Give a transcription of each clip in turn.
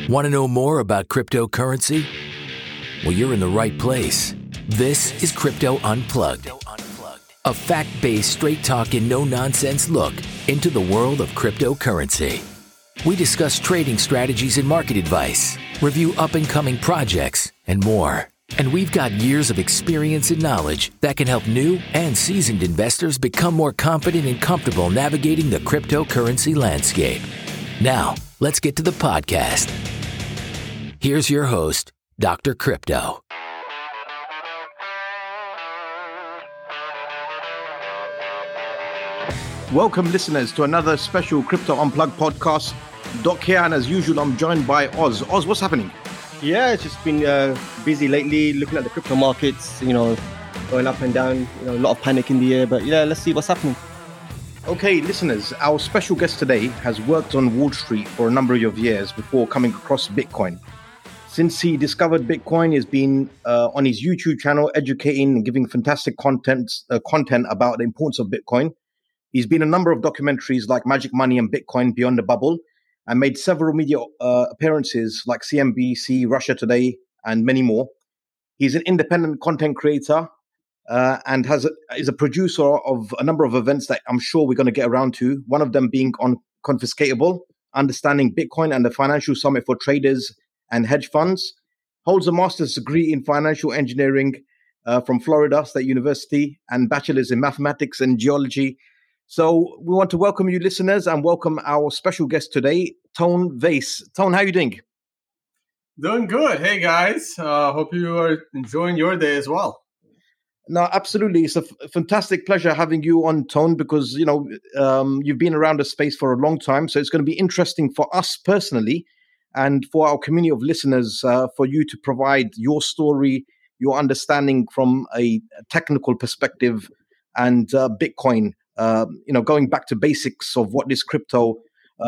Want to know more about cryptocurrency? Well, you're in the right place. This is Crypto Unplugged, a fact-based, straight-talk and no-nonsense look into the world of cryptocurrency. We discuss trading strategies and market advice, review up-and-coming projects, and more. And we've got years of experience and knowledge that can help new and seasoned investors become more confident and comfortable navigating the cryptocurrency landscape. Now, let's get to the podcast. Here's your host, Dr. Crypto. Welcome, listeners, to another special Crypto Unplugged podcast. Doc here, and as usual, I'm joined by Oz. Oz, what's happening? Yeah, it's just been busy lately, looking at the crypto markets, going up and down, a lot of panic in the air, but yeah, let's see what's happening. Okay, listeners, our special guest today has worked on Wall Street for a number of years before coming across Bitcoin. Since he discovered Bitcoin, he's been on his YouTube channel educating and giving fantastic content about the importance of Bitcoin. He's been in a number of documentaries like Magic Money and Bitcoin Beyond the Bubble, and made several media appearances like CNBC, Russia Today, and many more. He's an independent content creator and is a producer of a number of events that I'm sure we're going to get around to, one of them being on Confiscatable, Understanding Bitcoin and the Financial Summit for Traders and Hedge Funds. Holds a master's degree in financial engineering from Florida State University and bachelor's in mathematics and geology. So we want to welcome you, listeners, and welcome our special guest today, Tone Vays. Tone, how are you doing? Doing good. Hey, guys. Hope you are enjoying your day as well. No, absolutely. It's a fantastic pleasure having you on, Tone, because, you've been around the space for a long time. So it's going to be interesting for us personally and for our community of listeners for you to provide your story, your understanding from a technical perspective and Bitcoin. Going back to basics of what this crypto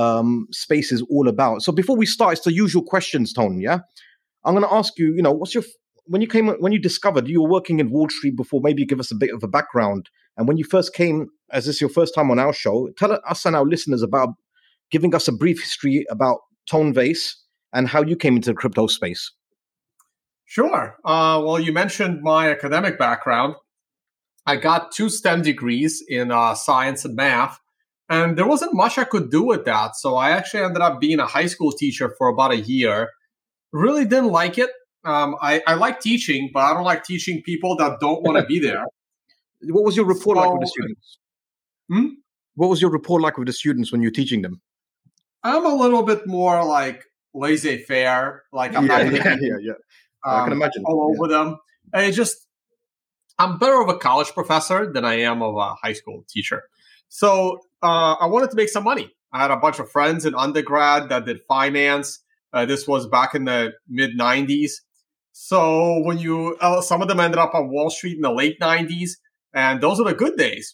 space is all about. So before we start, it's the usual questions, Tone. Yeah, I'm going to ask you. When you discovered you were working in Wall Street before? Maybe give us a bit of a background. And when you first came, as this is your first time on our show, tell us and our listeners about giving us a brief history about Tone Vays and how you came into the crypto space. Sure. Well, you mentioned my academic background. I got 2 STEM degrees in science and math, and there wasn't much I could do with that. So I actually ended up being a high school teacher for about a year. Really didn't like it. I like teaching, but I don't like teaching people that don't want to be there. What was your rapport like with the students? What was your rapport like with the students when you're teaching them? I'm a little bit more like laissez-faire. Like I'm not I can imagine. All over them. And I'm better of a college professor than I am of a high school teacher. So I wanted to make some money. I had a bunch of friends in undergrad that did finance. This was back in the mid-90s. So when some of them ended up on Wall Street in the late 90s, and those are the good days,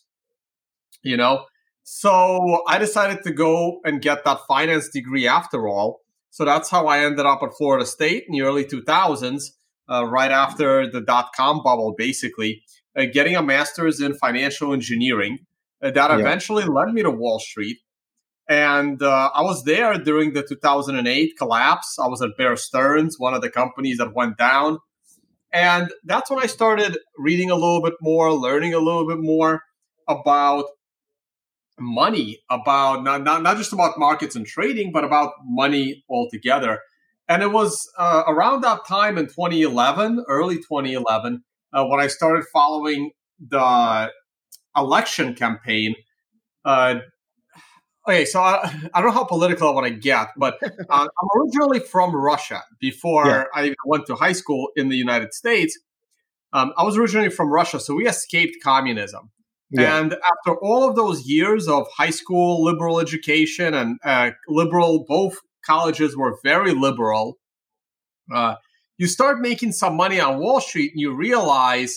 So I decided to go and get that finance degree after all. So that's how I ended up at Florida State in the early 2000s. Right after the dot-com bubble, basically, getting a master's in financial engineering. That eventually led me to Wall Street. And I was there during the 2008 collapse. I was at Bear Stearns, one of the companies that went down. And that's when I started reading a little bit more, learning a little bit more about money, about not just about markets and trading, but about money altogether. And it was around that time in 2011, early 2011, when I started following the election campaign. So I don't know how political I want to get, but I'm originally from Russia. Before I even went to high school in the United States, I was originally from Russia, so we escaped communism. Yeah. And after all of those years of high school liberal education and both colleges were very liberal. You start making some money on Wall Street and you realize,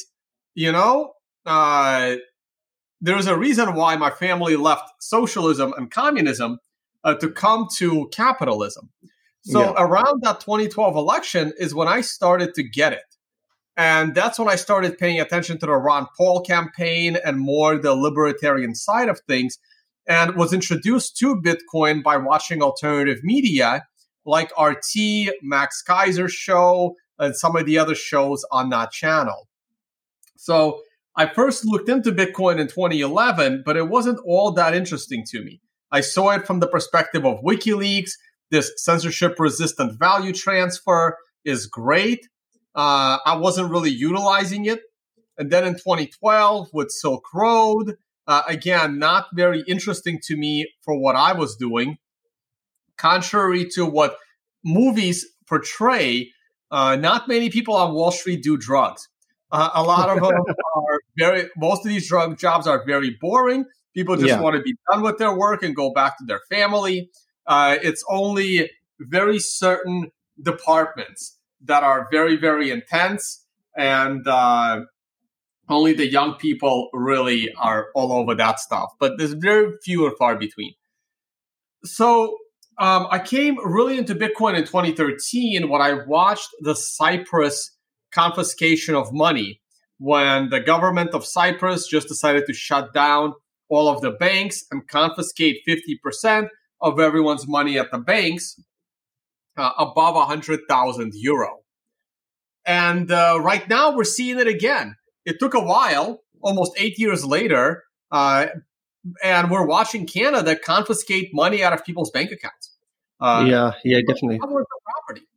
there's a reason why my family left socialism and communism to come to capitalism. So around that 2012 election is when I started to get it. And that's when I started paying attention to the Ron Paul campaign and more the libertarian side of things, and was introduced to Bitcoin by watching alternative media, like RT, Max Kaiser's show, and some of the other shows on that channel. So I first looked into Bitcoin in 2011, but it wasn't all that interesting to me. I saw it from the perspective of WikiLeaks. This censorship-resistant value transfer is great. I wasn't really utilizing it. And then in 2012 with Silk Road, again, not very interesting to me for what I was doing. Contrary to what movies portray, not many people on Wall Street do drugs. A lot of them most of these drug jobs are very boring. People just want to be done with their work and go back to their family. It's only very certain departments that are very, very intense, and only the young people really are all over that stuff. But there's very few and far between. So I came really into Bitcoin in 2013 when I watched the Cyprus confiscation of money, when the government of Cyprus just decided to shut down all of the banks and confiscate 50% of everyone's money at the banks above 100,000 euro. And right now we're seeing it again. It took a while, almost 8 years later, and we're watching Canada confiscate money out of people's bank accounts. Definitely. Property.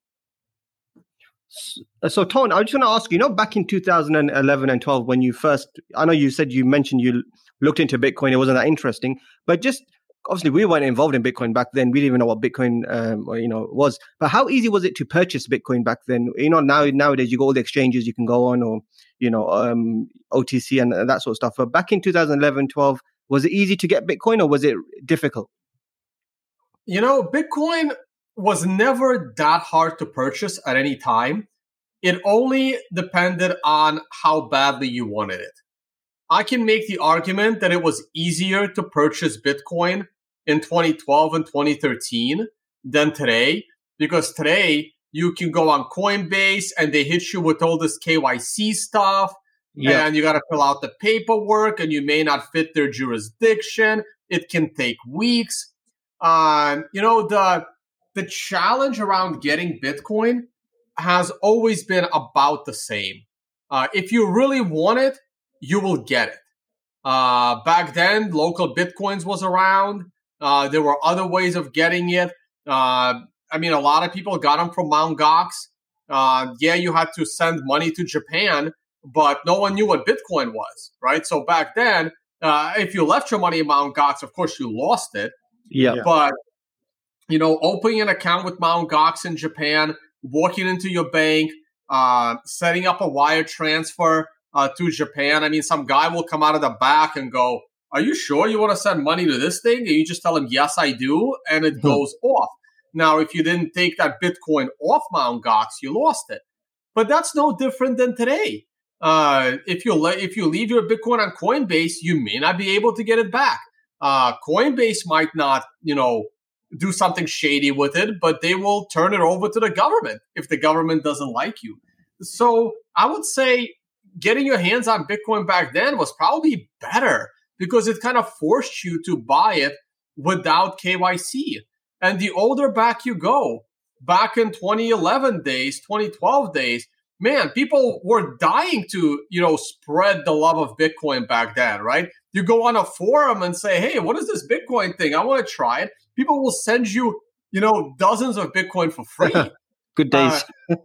So, Ton, I just want to ask you, back in 2011 and 12, when you first, I know you mentioned you looked into Bitcoin, it wasn't that interesting, but just, obviously we weren't involved in Bitcoin back then. We didn't even know what Bitcoin, was. But how easy was it to purchase Bitcoin back then? Nowadays you got all the exchanges you can go on, or, OTC and that sort of stuff. But back in 2011, 12, was it easy to get Bitcoin, or was it difficult? Bitcoin was never that hard to purchase at any time. It only depended on how badly you wanted it. I can make the argument that it was easier to purchase Bitcoin in 2012 and 2013 than today, because today you can go on Coinbase and they hit you with all this KYC stuff, and you got to fill out the paperwork, and you may not fit their jurisdiction. It can take weeks. The challenge around getting Bitcoin has always been about the same. If you really want it, you will get it. Back then, local Bitcoins was around. There were other ways of getting it. A lot of people got them from Mt. Gox. You had to send money to Japan, but no one knew what Bitcoin was, right? So back then, if you left your money in Mt. Gox, of course you lost it. But opening an account with Mt. Gox in Japan, walking into your bank, setting up a wire transfer to Japan. Some guy will come out of the back and go, "Are you sure you want to send money to this thing?" And you just tell him, "Yes, I do," and it goes off. Now, if you didn't take that Bitcoin off Mt. Gox, you lost it. But that's no different than today. If you leave your Bitcoin on Coinbase, you may not be able to get it back. Coinbase might not, do something shady with it, but they will turn it over to the government if the government doesn't like you. So I would say getting your hands on Bitcoin back then was probably better, because it kind of forced you to buy it without KYC. And the older back you go, back in 2011 days, 2012 days, man, people were dying to, spread the love of Bitcoin back then, right? You go on a forum and say, "Hey, what is this Bitcoin thing? I want to try it." People will send you, dozens of Bitcoin for free. Good days.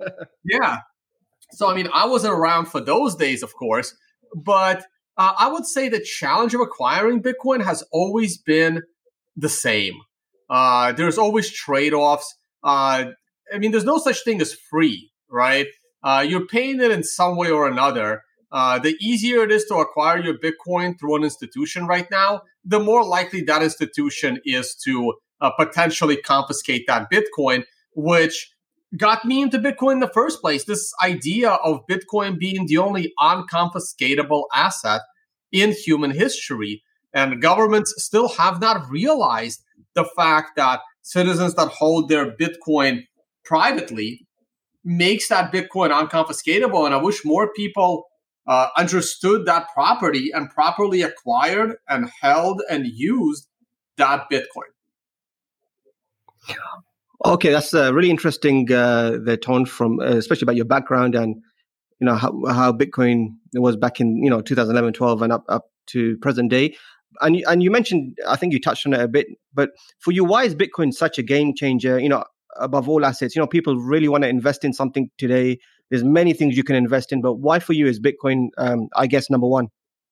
So, I wasn't around for those days, of course, but I would say the challenge of acquiring Bitcoin has always been the same. There's always trade-offs. There's no such thing as free, right? You're paying it in some way or another. The easier it is to acquire your Bitcoin through an institution right now, the more likely that institution is to potentially confiscate that Bitcoin, which got me into Bitcoin in the first place. This idea of Bitcoin being the only unconfiscatable asset in human history. And governments still have not realized the fact that citizens that hold their Bitcoin privately makes that Bitcoin unconfiscatable. And I wish more people understood that property and properly acquired and held and used that Bitcoin. Okay, that's really interesting. The tone from, especially about your background and how Bitcoin was back in 2011, 12, and up to present day. And you mentioned, I think you touched on it a bit, but for you, why is Bitcoin such a game changer? Above all assets, people really want to invest in something today. There's many things you can invest in, but why for you is Bitcoin, I guess, number one?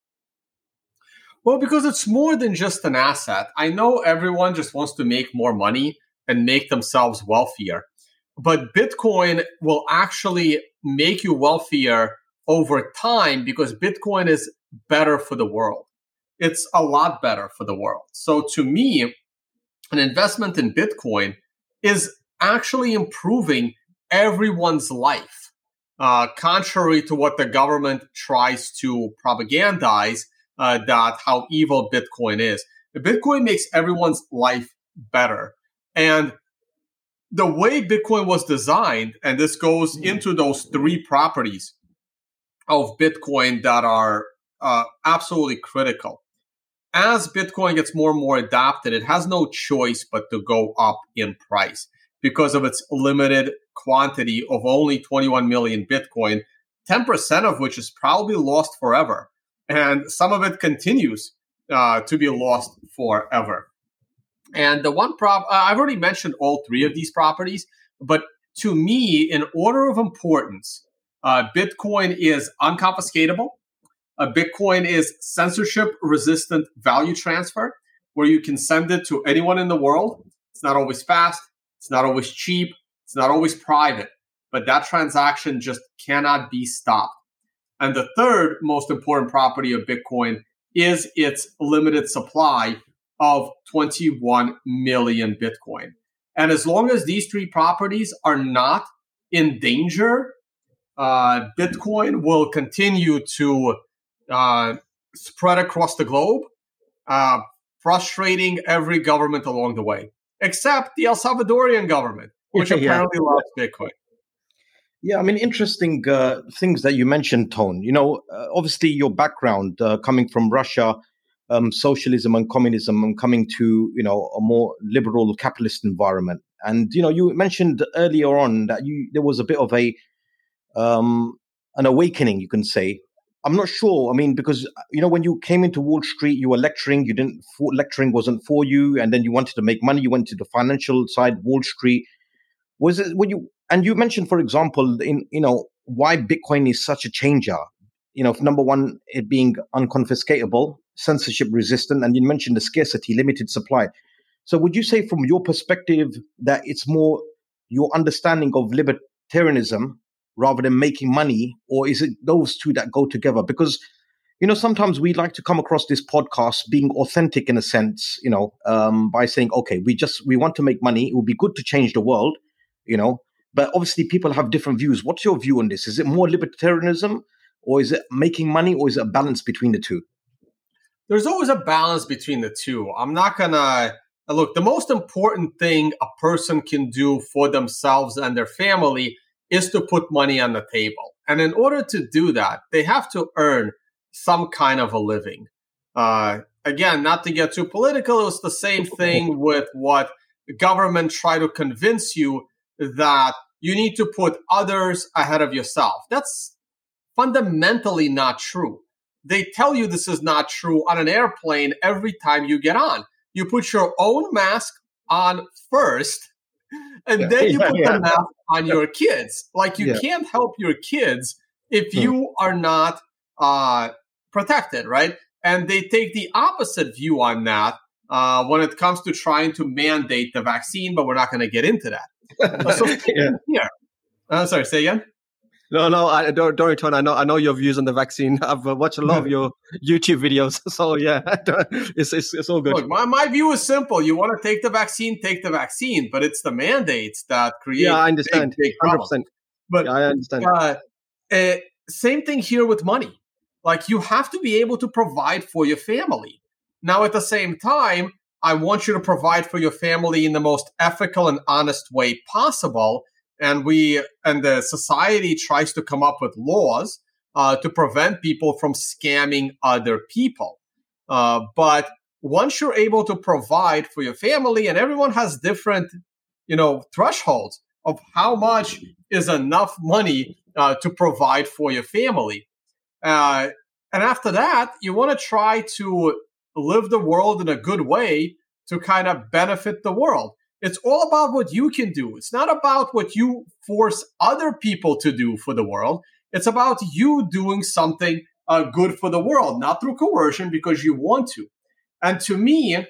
Well, because it's more than just an asset. I know everyone just wants to make more money and make themselves wealthier, but Bitcoin will actually make you wealthier over time because Bitcoin is better for the world. It's a lot better for the world. So to me, an investment in Bitcoin is actually improving everyone's life, contrary to what the government tries to propagandize, that how evil Bitcoin is. Bitcoin makes everyone's life better. And the way Bitcoin was designed, and this goes into those three properties of Bitcoin that are absolutely critical. As Bitcoin gets more and more adopted, it has no choice but to go up in price because of its limited quantity of only 21 million Bitcoin, 10% of which is probably lost forever. And some of it continues to be lost forever. And the one I've already mentioned all three of these properties, but to me, in order of importance, Bitcoin is unconfiscatable. Bitcoin is censorship-resistant value transfer, where you can send it to anyone in the world. It's not always fast. It's not always cheap. It's not always private. But that transaction just cannot be stopped. And the third most important property of Bitcoin is its limited supply of 21 million Bitcoin. And as long as these three properties are not in danger, Bitcoin will continue to spread across the globe, frustrating every government along the way, except the El Salvadorian government, which apparently loves Bitcoin. Yeah, I mean, interesting things that you mentioned, Tone. Obviously your background coming from Russia, socialism and communism, and coming to, a more liberal capitalist environment. And, you mentioned earlier on that there was a bit of an awakening, you can say. I'm not sure. I mean, because, when you came into Wall Street, you were lecturing, lecturing wasn't for you. And then you wanted to make money. You went to the financial side, Wall Street. And you mentioned, for example, why Bitcoin is such a changer. Number one, it being unconfiscatable, censorship resistant, and you mentioned the scarcity, limited supply. So would you say from your perspective that it's more your understanding of libertarianism rather than making money, or is it those two that go together? Because, sometimes we like to come across this podcast being authentic in a sense, by saying, okay, we want to make money. It would be good to change the world, but obviously people have different views. What's your view on this? Is it more libertarianism, or is it making money, or is it a balance between the two? There's always a balance between the two. I'm not going to look. The most important thing a person can do for themselves and their family is to put money on the table. And in order to do that, they have to earn some kind of a living. Again, not to get too political, it's the same thing with what the government try to convince you that you need to put others ahead of yourself. That's fundamentally not true. They tell you this is not true on an airplane every time you get on. You put your own mask on first, and then you put the mask on your kids. Like you can't help your kids if you are not protected, right? And they take the opposite view on that when it comes to trying to mandate the vaccine, but we're not going to get into that. Sorry, say again? No, don't return. I know your views on the vaccine. I've watched a lot of your YouTube videos. So yeah, it's all good. Look, my view is simple. You want to take the vaccine, but it's the mandates that create I understand. big problems. 100%. But I understand. Same thing here with money. Like you have to be able to provide for your family. Now, at the same time, I want you to provide for your family in the most ethical and honest way possible. And the society tries to come up with laws to prevent people from scamming other people. But once you're able to provide for your family, and everyone has different thresholds of how much is enough money to provide for your family. And after that, you want to try to live the world in a good way to kind of benefit the world. It's all about what you can do. It's not about what you force other people to do for the world. It's about you doing something good for the world, not through coercion because you want to. And to me,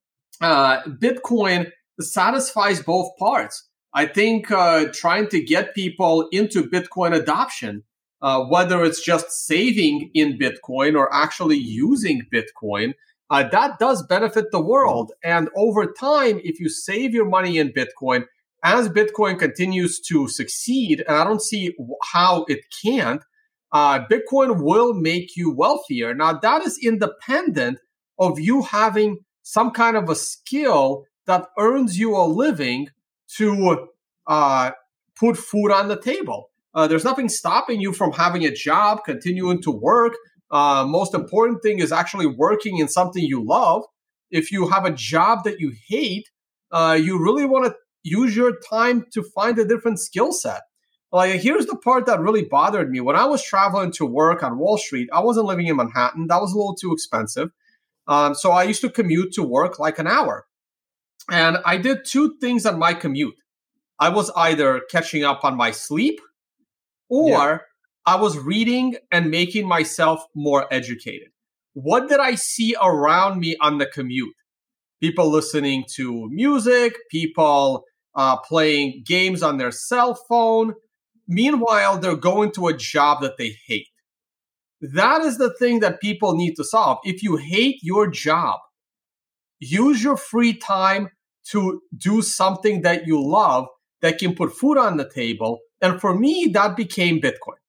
Bitcoin satisfies both parts. I think trying to get people into Bitcoin adoption, whether it's just saving in Bitcoin or actually using Bitcoin, that does benefit the world. And over time, if you save your money in Bitcoin, as Bitcoin continues to succeed, and I don't see how it can't, Bitcoin will make you wealthier. Now, that is independent of you having some kind of a skill that earns you a living to put food on the table. There's nothing stopping you from having a job, continuing to work. Most important thing is actually working in something you love. If you have a job that you hate, you really want to use your time to find a different skill set. Like, here's the part that really bothered me. When I was traveling to work on Wall Street, I wasn't living in Manhattan. That was a little too expensive. So I used to commute to work like an hour. And I did two things on my commute. I was either catching up on my sleep or I was reading and making myself more educated. What did I see around me on the commute? People listening to music, people playing games on their cell phone. Meanwhile, they're going to a job that they hate. That is the thing that people need to solve. If you hate your job, use your free time to do something that you love that can put food on the table. And for me, that became Bitcoin.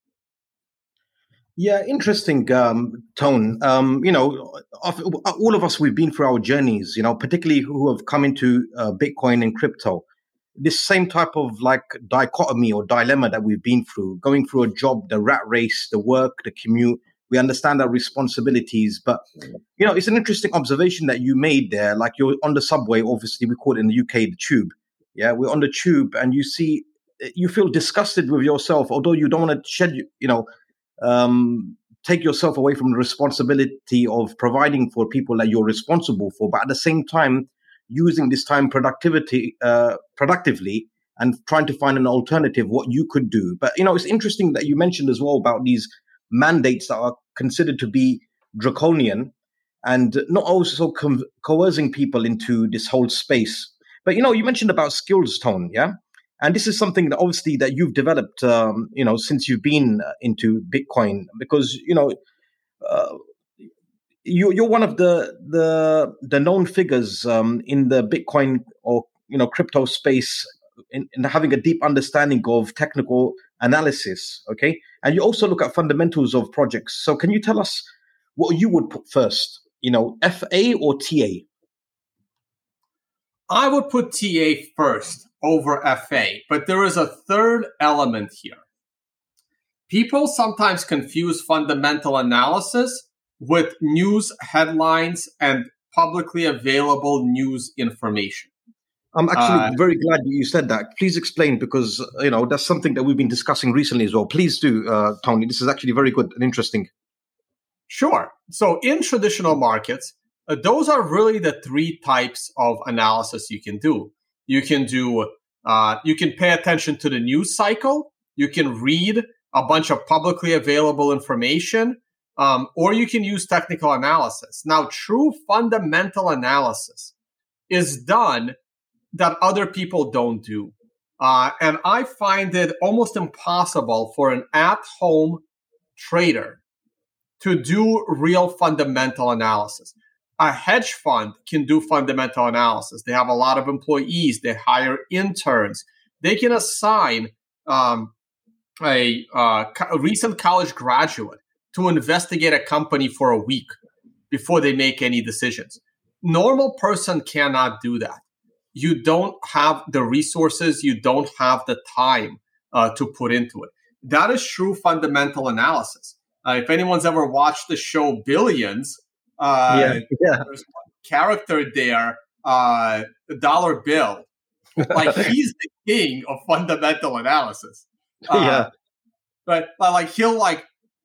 Yeah, interesting, Tone. All of us, we've been through our journeys, particularly who have come into Bitcoin and crypto. This same type of like dichotomy or dilemma that we've been through, going through a job, the rat race, the work, the commute. We understand our responsibilities, but it's an interesting observation that you made there. Like, you're on the subway, obviously we call it in the UK the tube. Yeah, we're on the tube, and you feel disgusted with yourself, although you don't want to take yourself away from the responsibility of providing for people that you're responsible for, but at the same time, using this time productively and trying to find an alternative, what you could do. But, it's interesting that you mentioned as well about these mandates that are considered to be draconian and not also coercing people into this whole space. But, you mentioned about skills, Tone, yeah? And this is something that obviously that you've developed, since you've been into Bitcoin, because, you're one of the known figures in the Bitcoin or crypto space in having a deep understanding of technical analysis. Okay, and you also look at fundamentals of projects. So can you tell us what you would put first? FA or TA? I would put TA first over FA, but there is a third element here. People sometimes confuse fundamental analysis with news headlines and publicly available news information. I'm actually very glad you said that. Please explain, because that's something that we've been discussing recently as well. Please do, Tony. This is actually very good and interesting. Sure. So in traditional markets, those are really the three types of analysis you can do. You can pay attention to the news cycle. You can read a bunch of publicly available information, or you can use technical analysis. Now, true fundamental analysis is done that other people don't do. And I find it almost impossible for an at-home trader to do real fundamental analysis. A hedge fund can do fundamental analysis. They have a lot of employees. They hire interns. They can assign a recent college graduate to investigate a company for a week before they make any decisions. Normal person cannot do that. You don't have the resources. You don't have the time to put into it. That is true fundamental analysis. If anyone's ever watched the show Billions, there's one character there, Dollar Bill, Like he's the king of fundamental analysis. Yeah. But like he'll like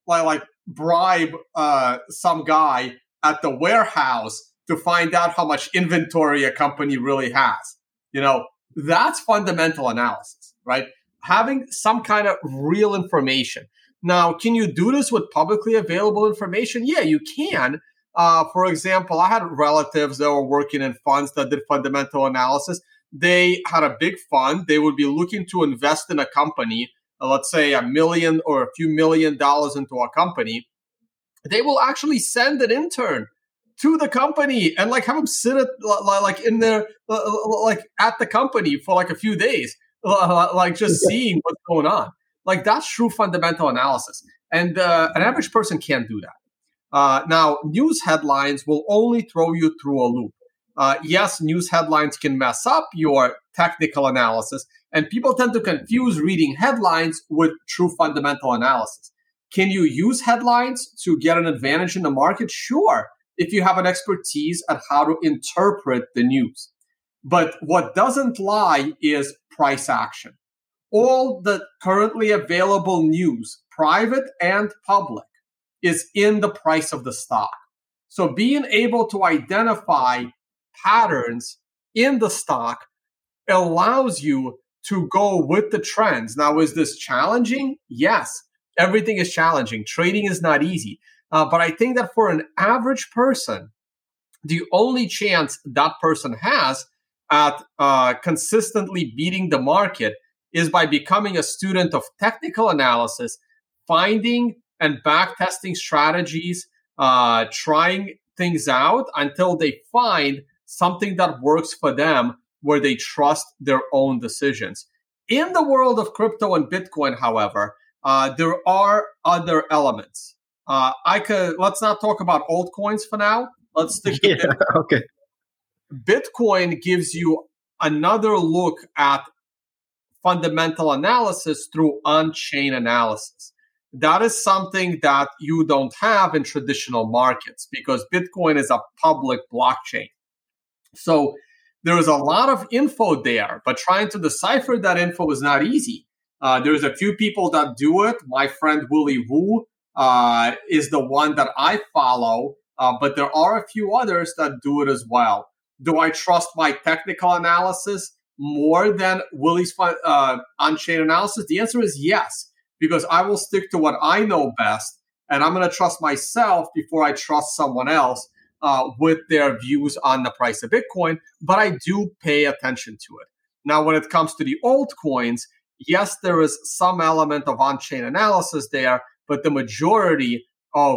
bribe some guy at the warehouse to find out how much inventory a company really has. You know, that's fundamental analysis, right? Having some kind of real information. Now, can you do this with publicly available information? Yeah, you can. For example, I had relatives that were working in funds that did fundamental analysis. They had a big fund. They would be looking to invest in a company, let's say $1 million or a few $1 million into a company. They will actually send an intern to the company and like have them sit at like in there like at the company for like a few days, like just seeing what's going on. Like that's true fundamental analysis, and an average person can't do that. Now, news headlines will only throw you through a loop. Yes, news headlines can mess up your technical analysis, and people tend to confuse reading headlines with true fundamental analysis. Can you use headlines to get an advantage in the market? Sure, if you have an expertise at how to interpret the news. But what doesn't lie is price action. All the currently available news, private and public, is in the price of the stock. So being able to identify patterns in the stock allows you to go with the trends. Now, is this challenging? Yes, everything is challenging. Trading is not easy. But I think that for an average person, the only chance that person has at consistently beating the market is by becoming a student of technical analysis, finding and backtesting strategies, trying things out until they find something that works for them where they trust their own decisions. In the world of crypto and Bitcoin, however, there are other elements. Let's not talk about altcoins for now. Let's stick to Bitcoin. Okay. Bitcoin gives you another look at fundamental analysis through on-chain analysis. That is something that you don't have in traditional markets because Bitcoin is a public blockchain. So there is a lot of info there, but trying to decipher that info is not easy. There's a few people that do it. My friend Willy Woo is the one that I follow, but there are a few others that do it as well. Do I trust my technical analysis more than Willy's on-chain analysis? The answer is yes, because I will stick to what I know best, and I'm going to trust myself before I trust someone else with their views on the price of Bitcoin, but I do pay attention to it. Now, when it comes to the altcoins, yes, there is some element of on-chain analysis there, but the majority of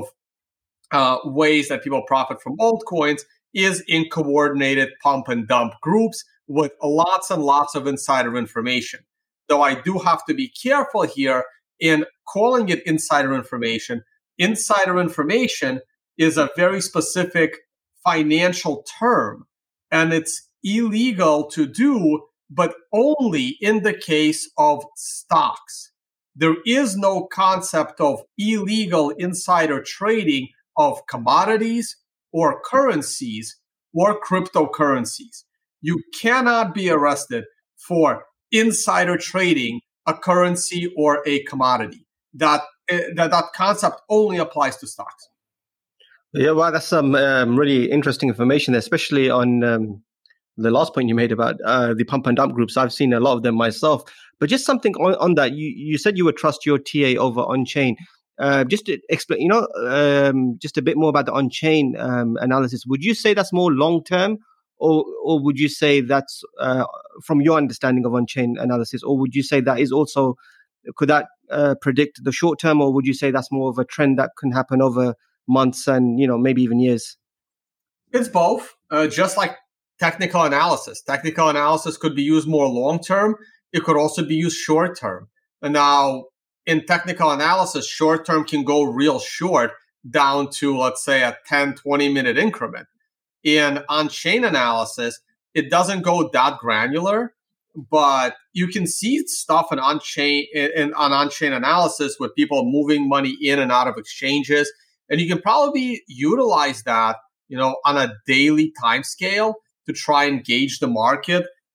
ways that people profit from altcoins is in coordinated pump and dump groups with lots and lots of insider information. Though I do have to be careful here in calling it insider information. Insider information is a very specific financial term, and it's illegal to do, but only in the case of stocks. There is no concept of illegal insider trading of commodities or currencies or cryptocurrencies. You cannot be arrested for insider trading a currency or a commodity. That concept only applies to stocks. Yeah, well, that's some really interesting information, especially on the last point you made about the pump and dump groups. I've seen a lot of them myself. But just something on that, you said you would trust your TA over on-chain. Just to explain, just a bit more about the on-chain analysis. Would you say that's more long-term, or would you say that's from your understanding of on-chain analysis, or would you say that is also, could that predict the short-term, or would you say that's more of a trend that can happen over months and maybe even years? It's both. Just like technical analysis. Technical analysis could be used more long-term. It could also be used short-term. And now, in technical analysis, short-term can go real short down to, let's say, a 10, 20-minute increment. In on-chain analysis, it doesn't go that granular, but you can see stuff on on-chain analysis with people moving money in and out of exchanges. And you can probably utilize that, on a daily time scale to try and gauge the market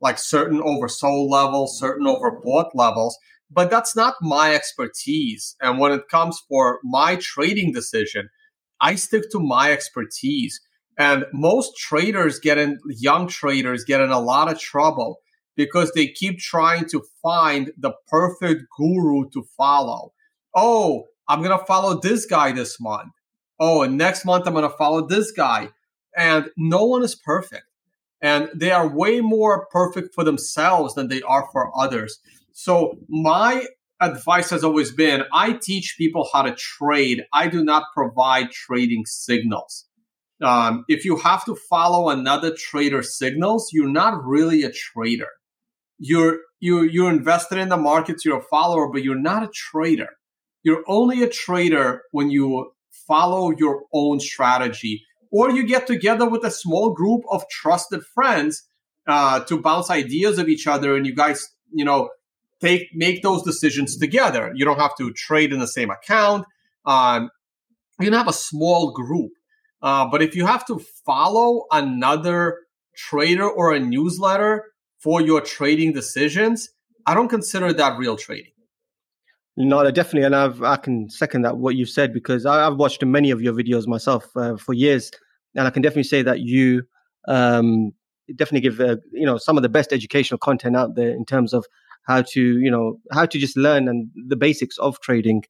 like certain oversold levels, certain overbought levels, but that's not my expertise. And when it comes for my trading decision, I stick to my expertise. And most young traders get in a lot of trouble because they keep trying to find the perfect guru to follow. Oh, I'm going to follow this guy this month. Oh, and next month I'm going to follow this guy. And no one is perfect. And they are way more perfect for themselves than they are for others. So my advice has always been, I teach people how to trade. I do not provide trading signals. If you have to follow another trader's signals, you're not really a trader. You're invested in the markets, you're a follower, but you're not a trader. You're only a trader when you follow your own strategy, or you get together with a small group of trusted friends to bounce ideas of each other, and you guys, make those decisions together. You don't have to trade in the same account. You can have a small group. But if you have to follow another trader or a newsletter for your trading decisions, I don't consider that real trading. No, definitely. And I can second that, what you said, because I've watched many of your videos myself for years. And I can definitely say that you definitely give, some of the best educational content out there in terms of how to just learn and the basics of trading.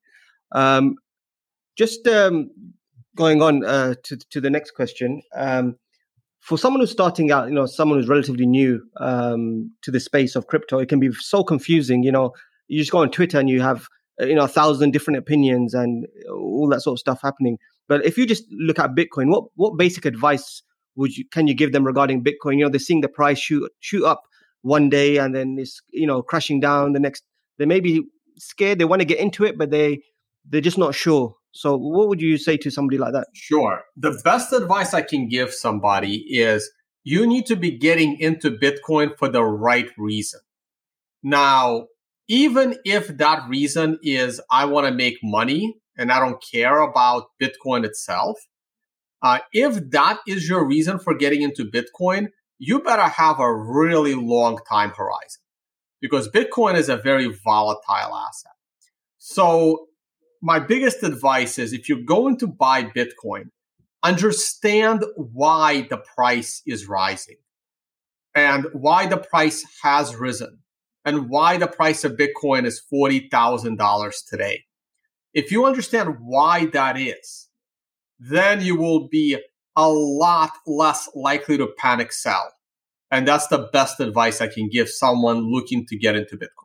Going on to the next question. For someone who's starting out, someone who's relatively new to the space of crypto, it can be so confusing. You just go on Twitter and you have 1,000 different opinions and all that sort of stuff happening. But if you just look at Bitcoin, what basic advice can you give them regarding Bitcoin? They're seeing the price shoot up one day and then it's crashing down the next. They may be scared, they want to get into it, but they're just not sure. So what would you say to somebody like that? Sure. The best advice I can give somebody is you need to be getting into Bitcoin for the right reason. Now, even if that reason is I want to make money and I don't care about Bitcoin itself, if that is your reason for getting into Bitcoin, you better have a really long time horizon because Bitcoin is a very volatile asset. So my biggest advice is if you're going to buy Bitcoin, understand why the price is rising and why the price has risen and why the price of Bitcoin is $40,000 today. If you understand why that is, then you will be a lot less likely to panic sell. And that's the best advice I can give someone looking to get into Bitcoin.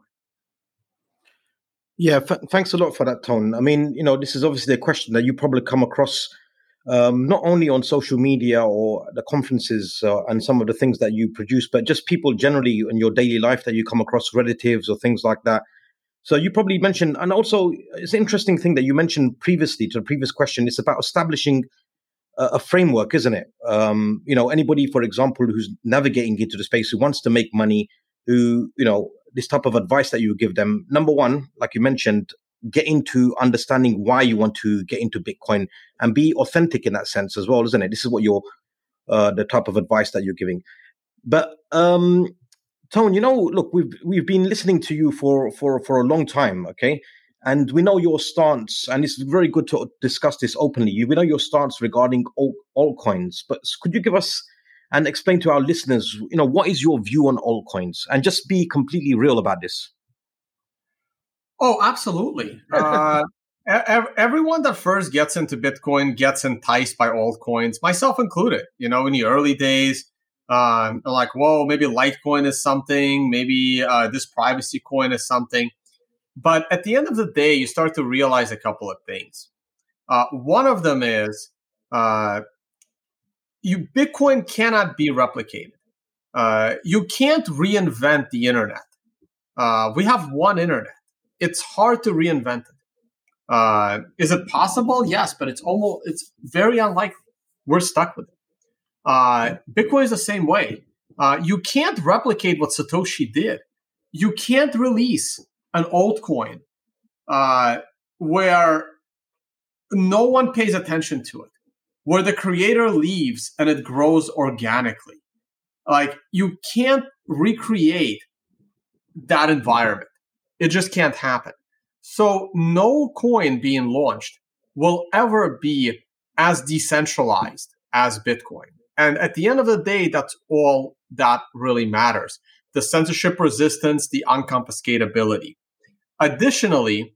Yeah, thanks a lot for that, Tone. I mean, this is obviously a question that you probably come across not only on social media or the conferences and some of the things that you produce, but just people generally in your daily life that you come across, relatives or things like that. So you probably mentioned, and also it's an interesting thing that you mentioned previously to the previous question. It's about establishing a framework, isn't it? Anybody, for example, who's navigating into the space, who wants to make money, who, this type of advice that you give them. Number one, like you mentioned, get into understanding why you want to get into Bitcoin and be authentic in that sense as well, isn't it? This is what the type of advice that you're giving. But Tone, look, we've been listening to you for a long time, okay? And we know your stance, and it's very good to discuss this openly. We know your stance regarding altcoins, but could you give us and explain to our listeners, what is your view on altcoins? And just be completely real about this. Oh, absolutely. Everyone that first gets into Bitcoin gets enticed by altcoins, myself included. In the early days, like, whoa, maybe Litecoin is something, maybe this privacy coin is something. But at the end of the day, you start to realize a couple of things. One of them is Bitcoin cannot be replicated. You can't reinvent the internet. We have one internet. It's hard to reinvent it. Is it possible? Yes, but it's very unlikely. We're stuck with it. Bitcoin is the same way. You can't replicate what Satoshi did. You can't release an altcoin where no one pays attention to it, where the creator leaves and it grows organically. Like, you can't recreate that environment. It just can't happen. So no coin being launched will ever be as decentralized as Bitcoin. And at the end of the day, that's all that really matters. The censorship resistance, the unconfiscatability. Additionally,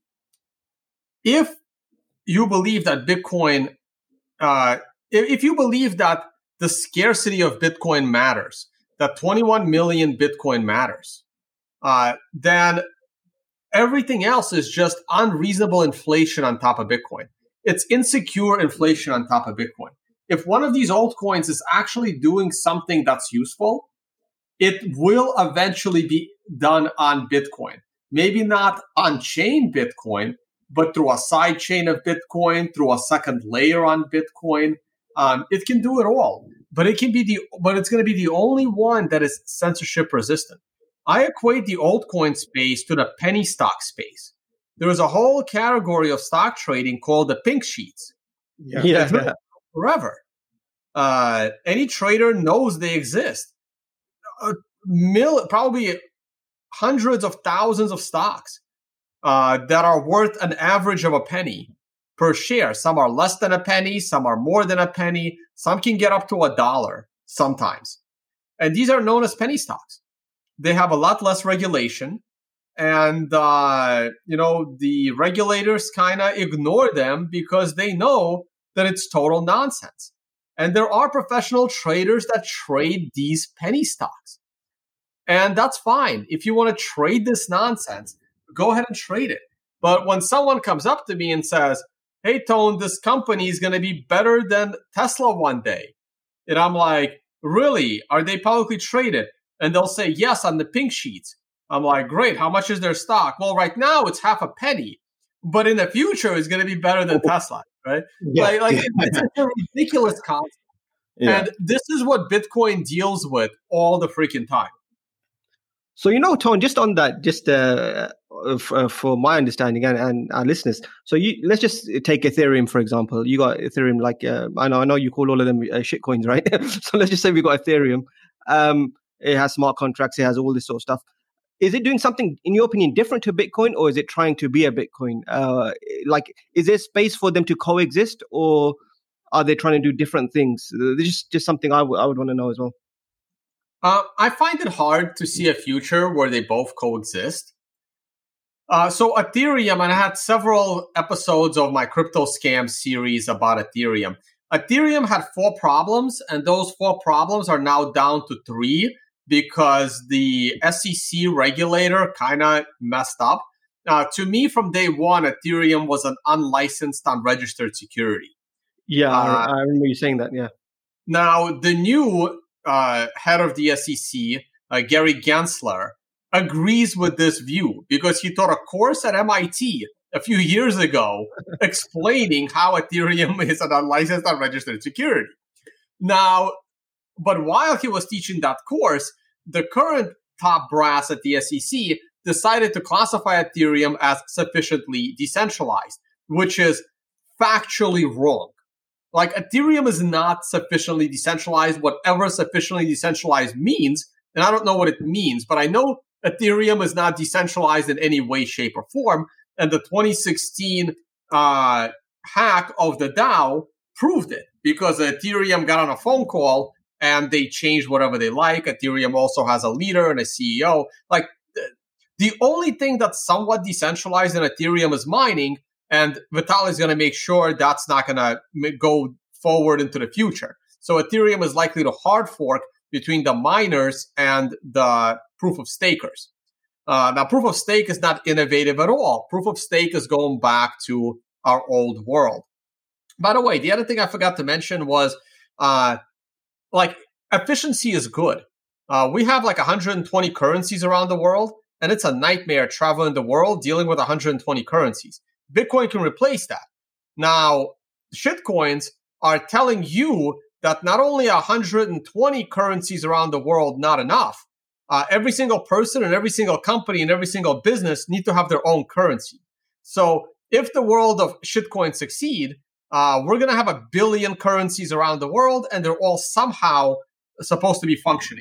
if you believe that Bitcoin, if you believe that the scarcity of Bitcoin matters, that 21 million Bitcoin matters, then everything else is just unreasonable inflation on top of Bitcoin. It's insecure inflation on top of Bitcoin. If one of these altcoins is actually doing something that's useful, it will eventually be done on Bitcoin. Maybe not on-chain Bitcoin, but through a side chain of Bitcoin, through a second layer on Bitcoin. It can do it all, but it's going to be the only one that is censorship resistant. I equate the altcoin space to the penny stock space. There is a whole category of stock trading called the pink sheets. Yeah. Forever. Any trader knows they exist. Probably hundreds of thousands of stocks that are worth an average of a penny per share. Some are less than a penny, some are more than a penny, some can get up to $1 sometimes. And these are known as penny stocks. They have a lot less regulation, and the regulators kind of ignore them because they know that it's total nonsense. And there are professional traders that trade these penny stocks. And that's fine. If you want to trade this nonsense, go ahead and trade it. But when someone comes up to me and says, hey, Tone, this company is going to be better than Tesla one day. And I'm like, really? Are they publicly traded? And they'll say, yes, on the pink sheets. I'm like, great. How much is their stock? Well, right now it's half a penny. But in the future, it's going to be better than Tesla, right? Yeah. It's a ridiculous concept. Yeah. And this is what Bitcoin deals with all the freaking time. So, Tone, just on that, for my understanding and our listeners, so let's just take Ethereum, for example. You got Ethereum, like, I know you call all of them shit coins, right? So let's just say we got Ethereum. It has smart contracts. It has all this sort of stuff. Is it doing something, in your opinion, different to Bitcoin, or is it trying to be a Bitcoin? Is there space for them to coexist, or are they trying to do different things? Just something I would want to know as well. I find it hard to see a future where they both coexist. So Ethereum, and I had several episodes of my crypto scam series about Ethereum. Ethereum had 4 problems, and those 4 problems are now down to 3 because the SEC regulator kind of messed up. To me, from day one, Ethereum was an unlicensed, unregistered security. Yeah, I remember you saying that, yeah. Now, the new head of the SEC, Gary Gensler, agrees with this view because he taught a course at MIT a few years ago explaining how Ethereum is an unlicensed, unregistered security. Now, but while he was teaching that course, the current top brass at the SEC decided to classify Ethereum as sufficiently decentralized, which is factually wrong. Like, Ethereum is not sufficiently decentralized, whatever sufficiently decentralized means. And I don't know what it means, but I know Ethereum is not decentralized in any way, shape, or form. And the 2016 hack of the DAO proved it because Ethereum got on a phone call and they changed whatever they like. Ethereum also has a leader and a CEO. Like, the only thing that's somewhat decentralized in Ethereum is mining. And Vitalik is going to make sure that's not going to go forward into the future. So Ethereum is likely to hard fork between the miners and the proof of stakers. Now, proof of stake is not innovative at all. Proof of stake is going back to our old world. By the way, the other thing I forgot to mention was, efficiency is good. We have 120 currencies around the world, and it's a nightmare traveling the world dealing with 120 currencies. Bitcoin can replace that. Now, shitcoins are telling you that not only 120 currencies around the world not enough, every single person and every single company and every single business need to have their own currency. So if the world of shitcoins succeed, we're going to have 1 billion currencies around the world, and they're all somehow supposed to be functioning.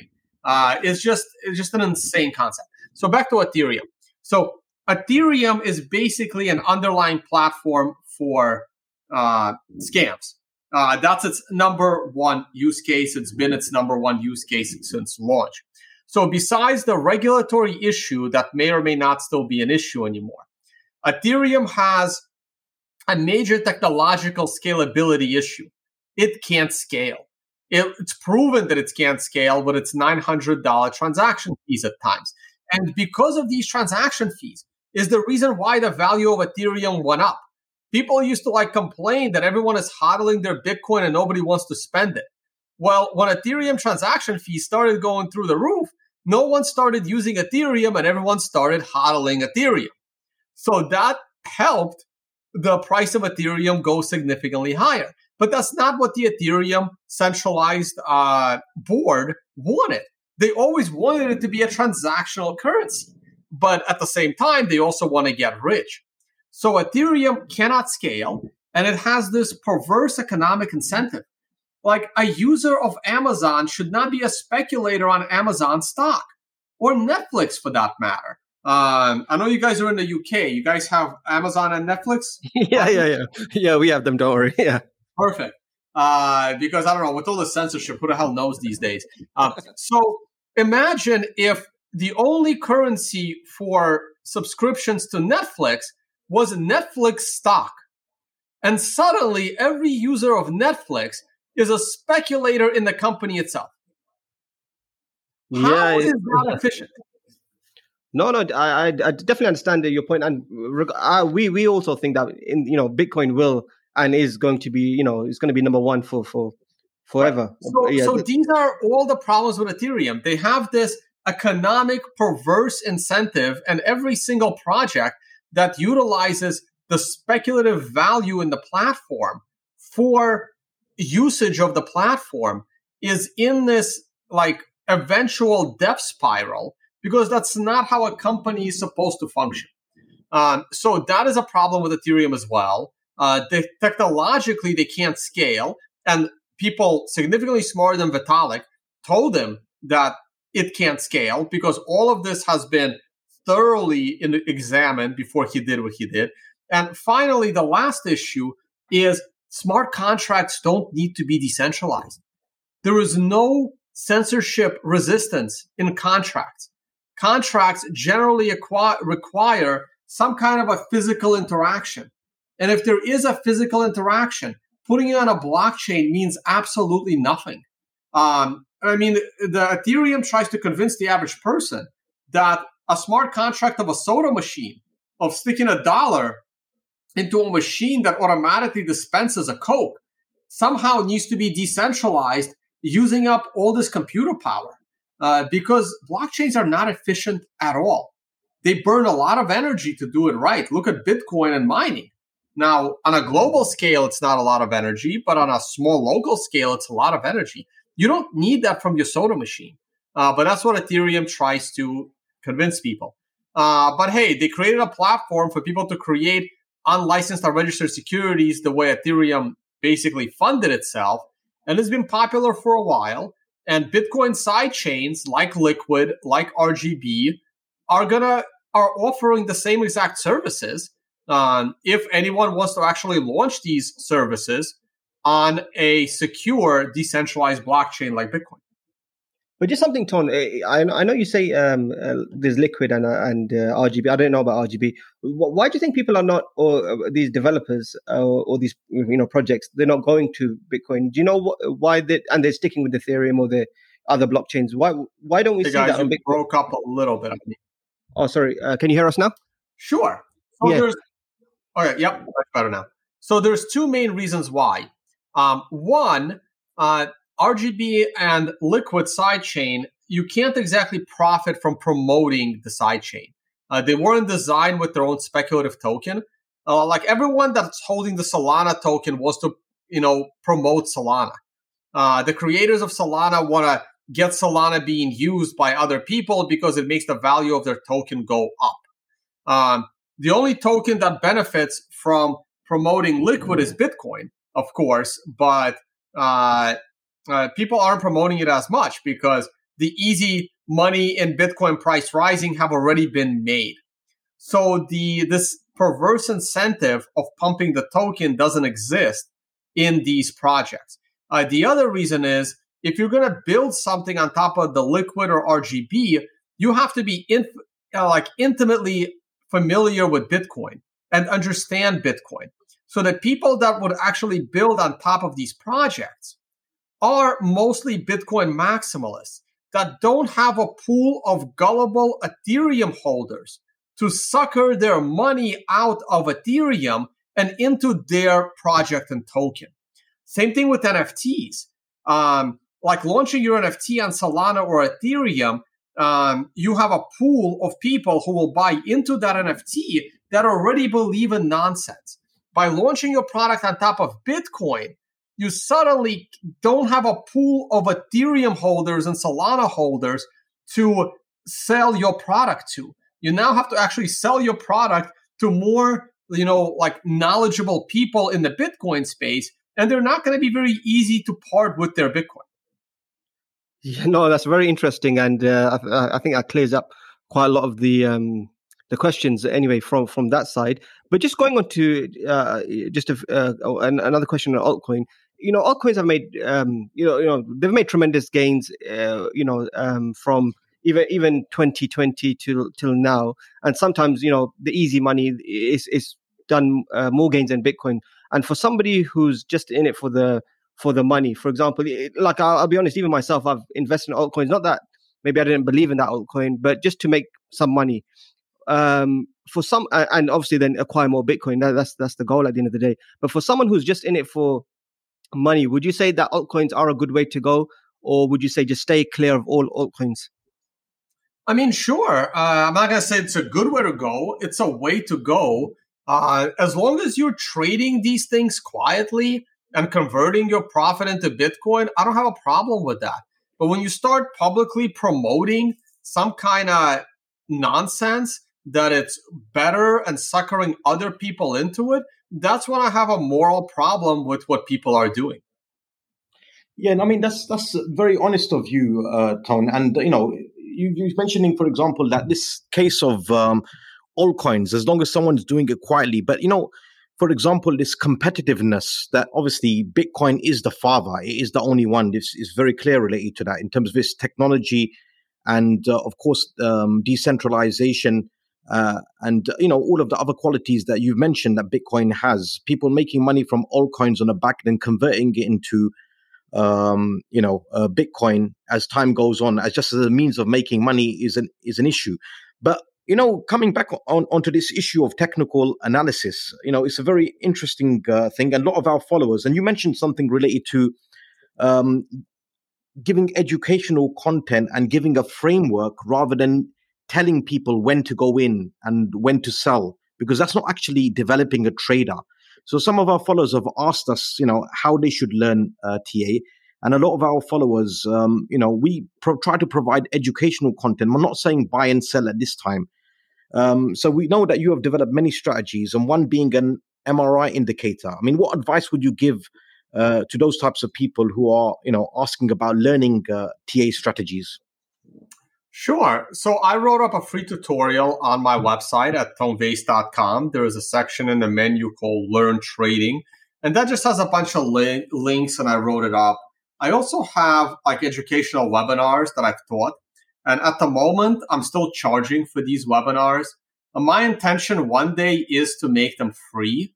It's just an insane concept. So back to Ethereum. So Ethereum is basically an underlying platform for scams. That's its number one use case. It's been its number one use case since launch. So besides the regulatory issue that may or may not still be an issue anymore, Ethereum has a major technological scalability issue. It can't scale. It's proven that it can't scale with its $900 transaction fees at times. And because of these transaction fees is the reason why the value of Ethereum went up. People used to complain that everyone is hodling their Bitcoin and nobody wants to spend it. Well, when Ethereum transaction fees started going through the roof, no one started using Ethereum and everyone started hodling Ethereum. So that helped the price of Ethereum go significantly higher. But that's not what the Ethereum centralized board wanted. They always wanted it to be a transactional currency. But at the same time, they also want to get rich. So Ethereum cannot scale, and it has this perverse economic incentive. Like a user of Amazon should not be a speculator on Amazon stock or Netflix for that matter. I know you guys are in the UK. You guys have Amazon and Netflix? Yeah, we have them. Don't worry. Yeah. Perfect. Because I don't know, with all the censorship, who the hell knows these days? So imagine if the only currency for subscriptions to Netflix was Netflix stock. And suddenly every user of Netflix is a speculator in the company itself. How is that efficient? No, I definitely understand your point, and we also think that Bitcoin will and is going to be it's going to be number one for forever. Right. So these are all the problems with Ethereum. They have this economic perverse incentive, and every single project that utilizes the speculative value in the platform for usage of the platform is in this eventual death spiral, because that's not how a company is supposed to function. So that is a problem with Ethereum as well. Technologically, they can't scale, and people significantly smarter than Vitalik told him that it can't scale because all of this has been thoroughly examined before he did what he did. And finally, the last issue is smart contracts don't need to be decentralized. There is no censorship resistance in contracts. Contracts generally require some kind of a physical interaction. And if there is a physical interaction, putting it on a blockchain means absolutely nothing. The Ethereum tries to convince the average person that a smart contract of a soda machine, of sticking $1 into a machine that automatically dispenses a Coke, somehow needs to be decentralized, using up all this computer power. Because blockchains are not efficient at all. They burn a lot of energy to do it right. Look at Bitcoin and mining. Now, on a global scale, it's not a lot of energy, but on a small local scale, it's a lot of energy. You don't need that from your soda machine. But that's what Ethereum tries to convince people. But hey, they created a platform for people to create unlicensed or registered securities the way Ethereum basically funded itself. And it's been popular for a while. And Bitcoin sidechains like Liquid, like RGB, are offering the same exact services. If anyone wants to actually launch these services on a secure, decentralized blockchain like Bitcoin. But just something, Ton, I know you say there's Liquid and RGB. I don't know about RGB. Why do you think people are not, or these developers or these projects, they're not going to Bitcoin? Do you know why and they're sticking with Ethereum or the other blockchains? Why don't we see that on Bitcoin? Broke up a little bit. Oh, sorry. Can you hear us now? Sure. So okay, yep, much better now. So there's two main reasons why. One, RGB and Liquid sidechain, you can't exactly profit from promoting the sidechain. They weren't designed with their own speculative token. Like everyone that's holding the Solana token wants to, promote Solana. The creators of Solana want to get Solana being used by other people because it makes the value of their token go up. The only token that benefits from promoting Liquid is Bitcoin, of course, but people aren't promoting it as much because the easy money and Bitcoin price rising have already been made. So this perverse incentive of pumping the token doesn't exist in these projects. The other reason is if you're going to build something on top of the Liquid or RGB, you have to be intimately familiar with Bitcoin and understand Bitcoin. So the people that would actually build on top of these projects are mostly Bitcoin maximalists that don't have a pool of gullible Ethereum holders to sucker their money out of Ethereum and into their project and token. Same thing with NFTs. Like launching your NFT on Solana or Ethereum, you have a pool of people who will buy into that NFT that already believe in nonsense. By launching your product on top of Bitcoin, you suddenly don't have a pool of Ethereum holders and Solana holders to sell your product to. You now have to actually sell your product to more, knowledgeable people in the Bitcoin space, and they're not going to be very easy to part with their Bitcoin. Yeah, no, that's very interesting, and I think that clears up quite a lot of the questions anyway from that side. But just going on to another question on altcoin. Altcoins have made they've made tremendous gains. From even 2020 till now, and sometimes the easy money is done more gains than Bitcoin. And for somebody who's just in it for the money, for example, I'll be honest, even myself, I've invested in altcoins. Not that maybe I didn't believe in that altcoin, but just to make some money. For some, and obviously then acquire more Bitcoin. That's the goal at the end of the day. But for someone who's just in it for money, would you say that altcoins are a good way to go, or would you say just stay clear of all altcoins? I mean, sure. I'm not going to say it's a good way to go. It's a way to go. As long as you're trading these things quietly and converting your profit into Bitcoin, I don't have a problem with that. But when you start publicly promoting some kind of nonsense that it's better and suckering other people into it, that's when I have a moral problem with what people are doing. Yeah, I mean, that's very honest of you, Tone. And, you're mentioning, for example, that this case of altcoins, as long as someone's doing it quietly. But, for example, this competitiveness that obviously Bitcoin is the father. It is the only one. This is very clear related to that in terms of its technology and, of course, decentralization and, all of the other qualities that you've mentioned that Bitcoin has. People making money from altcoins on the back, then converting it into Bitcoin as time goes on, as just as a means of making money is an issue. But coming back onto this issue of technical analysis, it's a very interesting thing, and a lot of our followers. And you mentioned something related to giving educational content and giving a framework rather than telling people when to go in and when to sell, because that's not actually developing a trader. So some of our followers have asked us, how they should learn TA. And a lot of our followers, we try to provide educational content. We're not saying buy and sell at this time. So we know that you have developed many strategies, and one being an MRI indicator. I mean, what advice would you give to those types of people who are, asking about learning TA strategies? Sure. So I wrote up a free tutorial on my website at tonevase.com. There is a section in the menu called Learn Trading, and that just has a bunch of links, and I wrote it up. I also have educational webinars that I've taught. And at the moment, I'm still charging for these webinars. My intention one day is to make them free.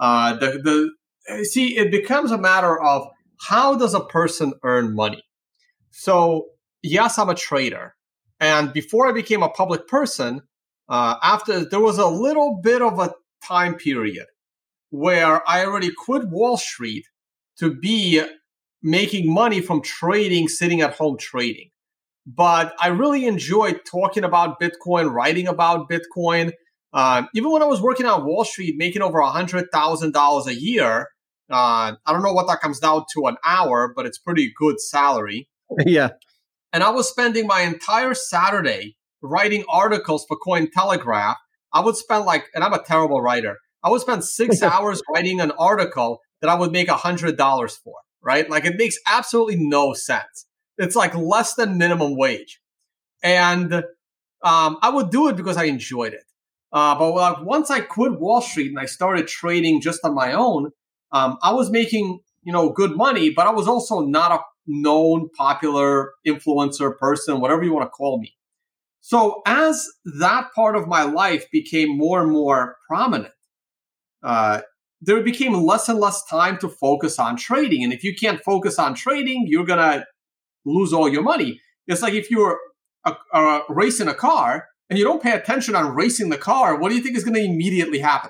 See, it becomes a matter of how does a person earn money? So yes, I'm a trader. And before I became a public person, after there was a little bit of a time period where I already quit Wall Street to be making money from trading, sitting at home trading. But I really enjoyed talking about Bitcoin, writing about Bitcoin. Even when I was working on Wall Street, making over $100,000 a year, I don't know what that comes down to an hour, but it's pretty good salary. Yeah. And I was spending my entire Saturday writing articles for Cointelegraph. I would spend and I'm a terrible writer. I would spend 6 hours writing an article that I would make $100 for, right? It makes absolutely no sense. It's like less than minimum wage. And I would do it because I enjoyed it. But like once I quit Wall Street and I started trading just on my own, I was making, good money, but I was also not a known, popular influencer person, whatever you want to call me. So as that part of my life became more and more prominent, there became less and less time to focus on trading. And if you can't focus on trading, you're going to lose all your money. It's like if you're racing a car and you don't pay attention on racing the car, what do you think is going to immediately happen?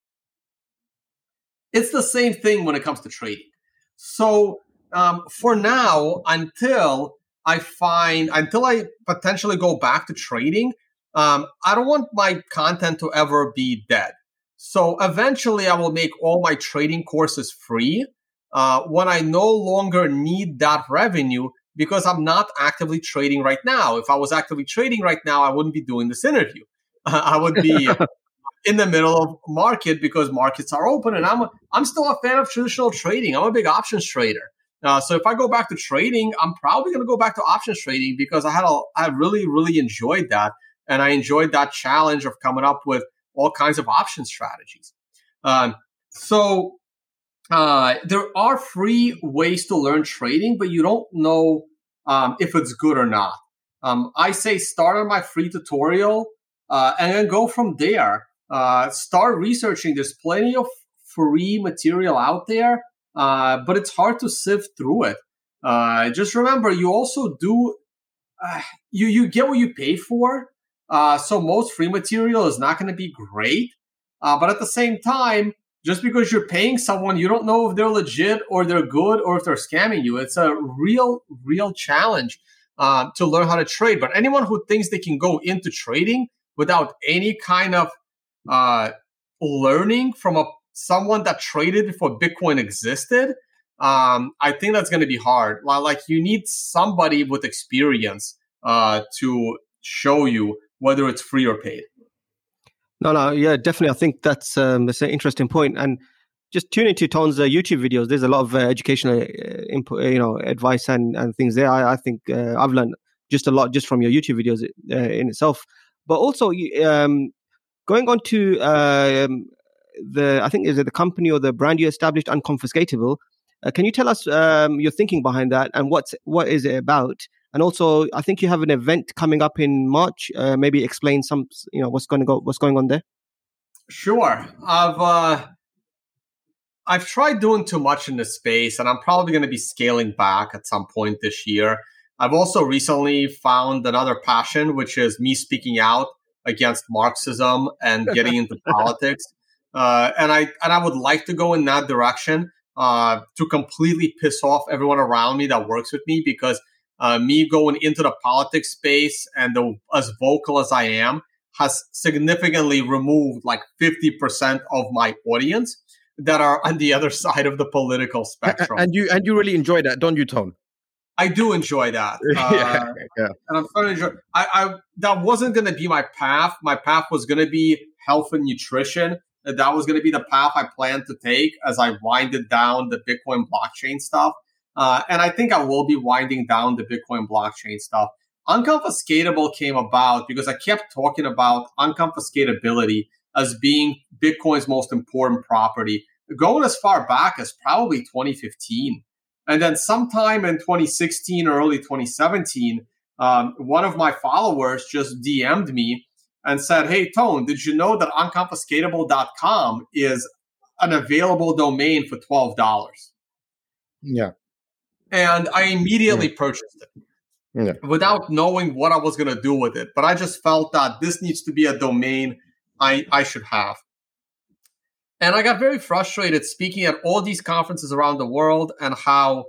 It's the same thing when it comes to trading. So for now, until I potentially go back to trading, I don't want my content to ever be dead. So eventually I will make all my trading courses free when I no longer need that revenue because I'm not actively trading right now. If I was actively trading right now, I wouldn't be doing this interview. I would be in the middle of market because markets are open, and I'm still a fan of traditional trading. I'm a big options trader. So if I go back to trading, I'm probably going to go back to options trading because I really, really enjoyed that. And I enjoyed that challenge of coming up with all kinds of option strategies. So there are free ways to learn trading, but you don't know if it's good or not. I say start on my free tutorial and then go from there. Start researching. There's plenty of free material out there, but it's hard to sift through it. Just remember, you also do, you get what you pay for. So most free material is not going to be great. But at the same time, just because you're paying someone, you don't know if they're legit or they're good or if they're scamming you. It's a real challenge to learn how to trade. But anyone who thinks they can go into trading without any kind of learning from someone that traded before Bitcoin existed, I think that's going to be hard. Like you need somebody with experience to show you whether it's free or paid. No, yeah, definitely. I think that's an interesting point. And just tune into Ton's YouTube videos. There's a lot of educational advice and things there. I think I've learned just a lot just from your YouTube videos in itself. But also, going on to I think is it the company or the brand you established, Unconfiscatable? Can you tell us your thinking behind that and what is it about? And also, I think you have an event coming up in March. Maybe explain what's going on there. Sure. I've tried doing too much in this space, and I'm probably going to be scaling back at some point this year. I've also recently found another passion, which is me speaking out against Marxism and getting into politics. And I would like to go in that direction to completely piss off everyone around me that works with me, because me going into the politics space and as vocal as I am has significantly removed like 50% of my audience that are on the other side of the political spectrum. And you really enjoy that, don't you, Ton? I do enjoy that. Yeah. And I'm starting to enjoy. That wasn't going to be my path. My path was going to be health and nutrition. That was going to be the path I planned to take as I winded down the Bitcoin blockchain stuff. And I think I will be winding down the Bitcoin blockchain stuff. Unconfiscatable came about because I kept talking about unconfiscatability as being Bitcoin's most important property, going as far back as probably 2015. And then sometime in 2016 or early 2017, one of my followers just DM'd me and said, "Hey, Tone, did you know that unconfiscatable.com is an available domain for $12? Yeah. And I immediately purchased it without knowing what I was going to do with it. But I just felt that this needs to be a domain I should have. And I got very frustrated speaking at all these conferences around the world and how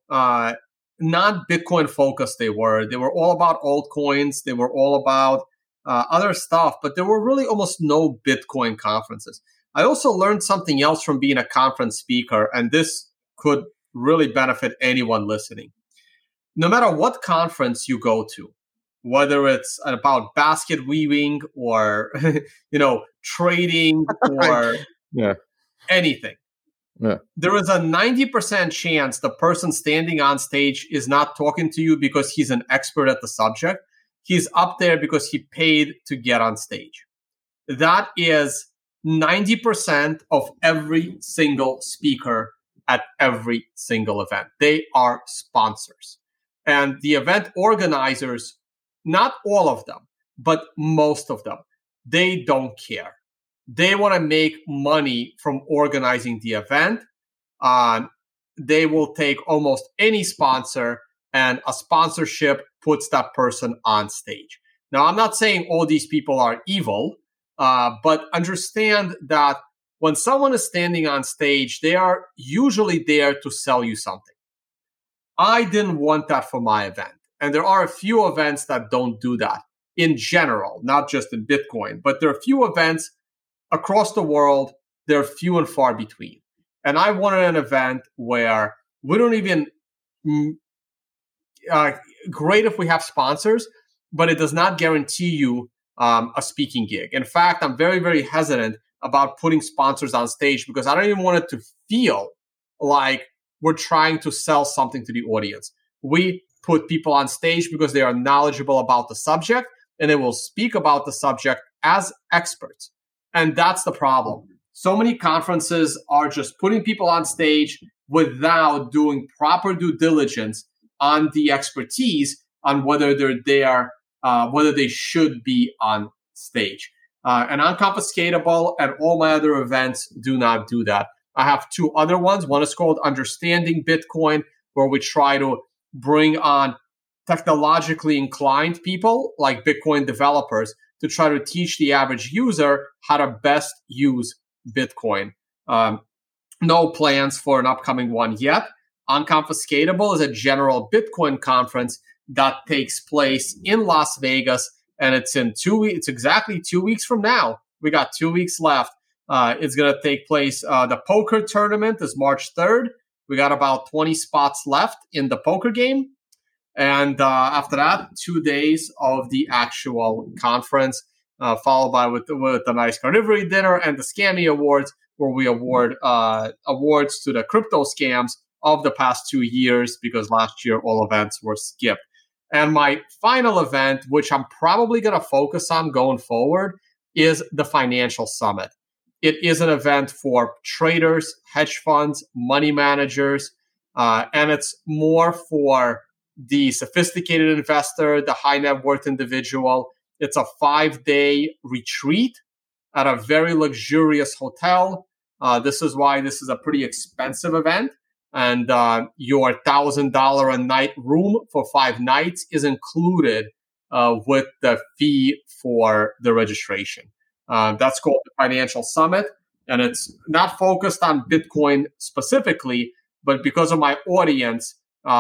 not Bitcoin focused they were. They were all about altcoins. They were all about other stuff, but there were really almost no Bitcoin conferences. I also learned something else from being a conference speaker, and this could really benefit anyone listening. No matter what conference you go to, whether it's about basket weaving or, trading or anything, there is a 90% chance the person standing on stage is not talking to you because he's an expert at the subject. He's up there because he paid to get on stage. That is 90% of every single speaker at every single event. They are sponsors. And the event organizers, not all of them, but most of them, they don't care. They want to make money from organizing the event. They will take almost any sponsor, and a sponsorship puts that person on stage. Now, I'm not saying all these people are evil, but understand that when someone is standing on stage, they are usually there to sell you something. I didn't want that for my event. And there are a few events that don't do that in general, not just in Bitcoin, but there are a few events across the world. They're few and far between. And I wanted an event where we don't even, great if we have sponsors, but it does not guarantee you a speaking gig. In fact, I'm very, very hesitant about putting sponsors on stage because I don't even want it to feel like we're trying to sell something to the audience. We put people on stage because they are knowledgeable about the subject and they will speak about the subject as experts. And that's the problem. So many conferences are just putting people on stage without doing proper due diligence on the expertise on whether they're there, whether they should be on stage. And Unconfiscatable and all my other events do not do that. I have two other ones. One is called Understanding Bitcoin, where we try to bring on technologically inclined people like Bitcoin developers to try to teach the average user how to best use Bitcoin. No plans for an upcoming one yet. Unconfiscatable is a general Bitcoin conference that takes place in Las Vegas, and it's in 2 weeks. It's exactly 2 weeks from now. We got 2 weeks left. It's going to take place. The poker tournament is March 3rd. We got about 20 spots left in the poker game. And after that, 2 days of the actual conference, followed by with a nice carnivory dinner and the Scammy Awards, where we award awards to the crypto scams of the past 2 years, because last year all events were skipped. And my final event, which I'm probably going to focus on going forward, is the Financial Summit. It is an event for traders, hedge funds, money managers, and it's more for the sophisticated investor, the high net worth individual. It's a 5-day retreat at a very luxurious hotel. This is why this is a pretty expensive event. And your $1,000 a night room for 5 nights is included with the fee for the registration. That's called the Financial Summit. And it's not focused on Bitcoin specifically, but because of my audience,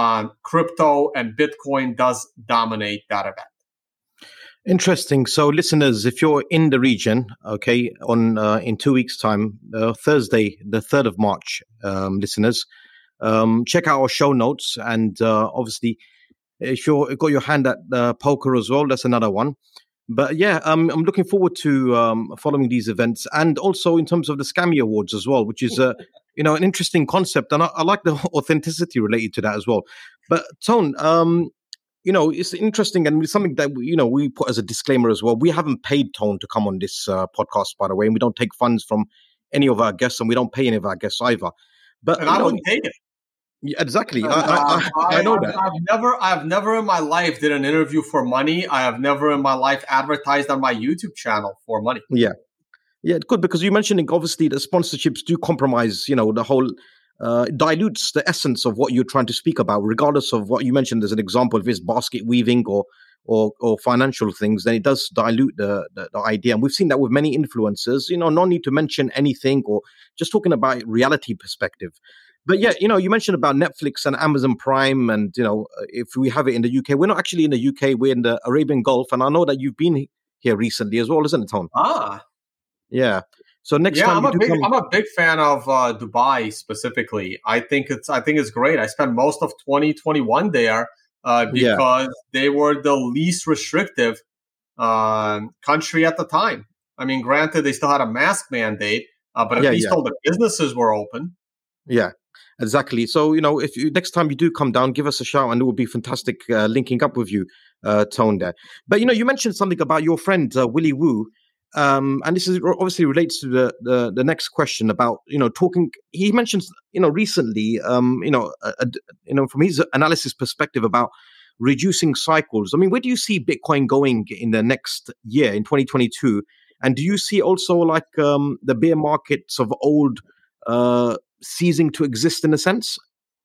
crypto and Bitcoin does dominate that event. Interesting. So, listeners, if you're in the region, okay, on in 2 weeks' time, Thursday, the 3rd of March, listeners, check out our show notes. And obviously, if you've got your hand at poker as well, that's another one. But yeah, I'm looking forward to following these events, and also in terms of the Scammy Awards as well, which is an interesting concept, and I like the authenticity related to that as well. But Tone, it's interesting, and it's something that we put as a disclaimer as well. We haven't paid Tone to come on this podcast, by the way, and we don't take funds from any of our guests, and we don't pay any of our guests either. But and I wouldn't take it. Yeah, exactly. I know that. I've never in my life did an interview for money. I have never in my life advertised on my YouTube channel for money. Yeah, good, because you mentioned obviously the sponsorships do compromise, the whole dilutes the essence of what you're trying to speak about, regardless of what you mentioned as an example. If it's basket weaving or financial things, then it does dilute the idea. And we've seen that with many influencers, no need to mention anything or just talking about reality perspective. But yeah, you mentioned about Netflix and Amazon Prime, and if we have it in the UK, we're not actually in the UK, we're in the Arabian Gulf, and I know that you've been here recently as well, isn't it, Tom? Yeah. So next time, I'm a big fan of Dubai specifically. I think it's great. I spent most of 2021 there because they were the least restrictive country at the time. I mean, granted, they still had a mask mandate, but at least all the businesses were open. Yeah, exactly. So, if next time you do come down, give us a shout and it would be fantastic linking up with you, Tone, there. But, you mentioned something about your friend, Willie Woo. And this is obviously relates to the next question about, talking. He mentions, recently, from his analysis perspective about reducing cycles. I mean, where do you see Bitcoin going in the next year, in 2022? And do you see also like the bear markets of old ceasing to exist in a sense?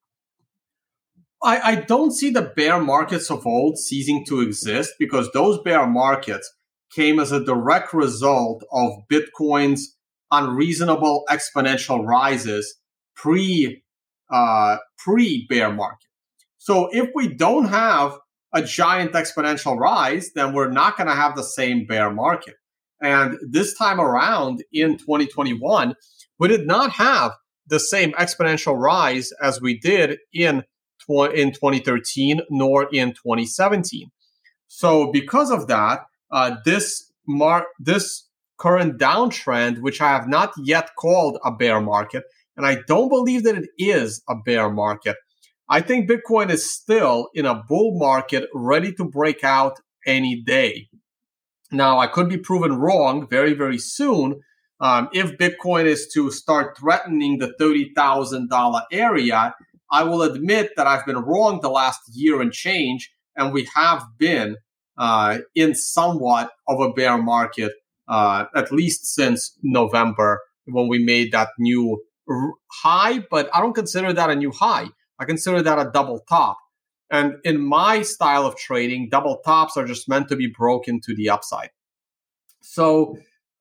I don't see the bear markets of old ceasing to exist, because those bear markets came as a direct result of Bitcoin's unreasonable exponential rises pre bear market. So if we don't have a giant exponential rise, then we're not going to have the same bear market. And this time around in 2021, we did not have the same exponential rise as we did in 2013 nor in 2017. So because of that, this current downtrend, which I have not yet called a bear market, and I don't believe that it is a bear market. I think Bitcoin is still in a bull market ready to break out any day. Now, I could be proven wrong very, very soon. If Bitcoin is to start threatening the $30,000 area, I will admit that I've been wrong the last year and change, and we have been in somewhat of a bear market, at least since November when we made that new high, but I don't consider that a new high. I consider that a double top. And in my style of trading, double tops are just meant to be broken to the upside. So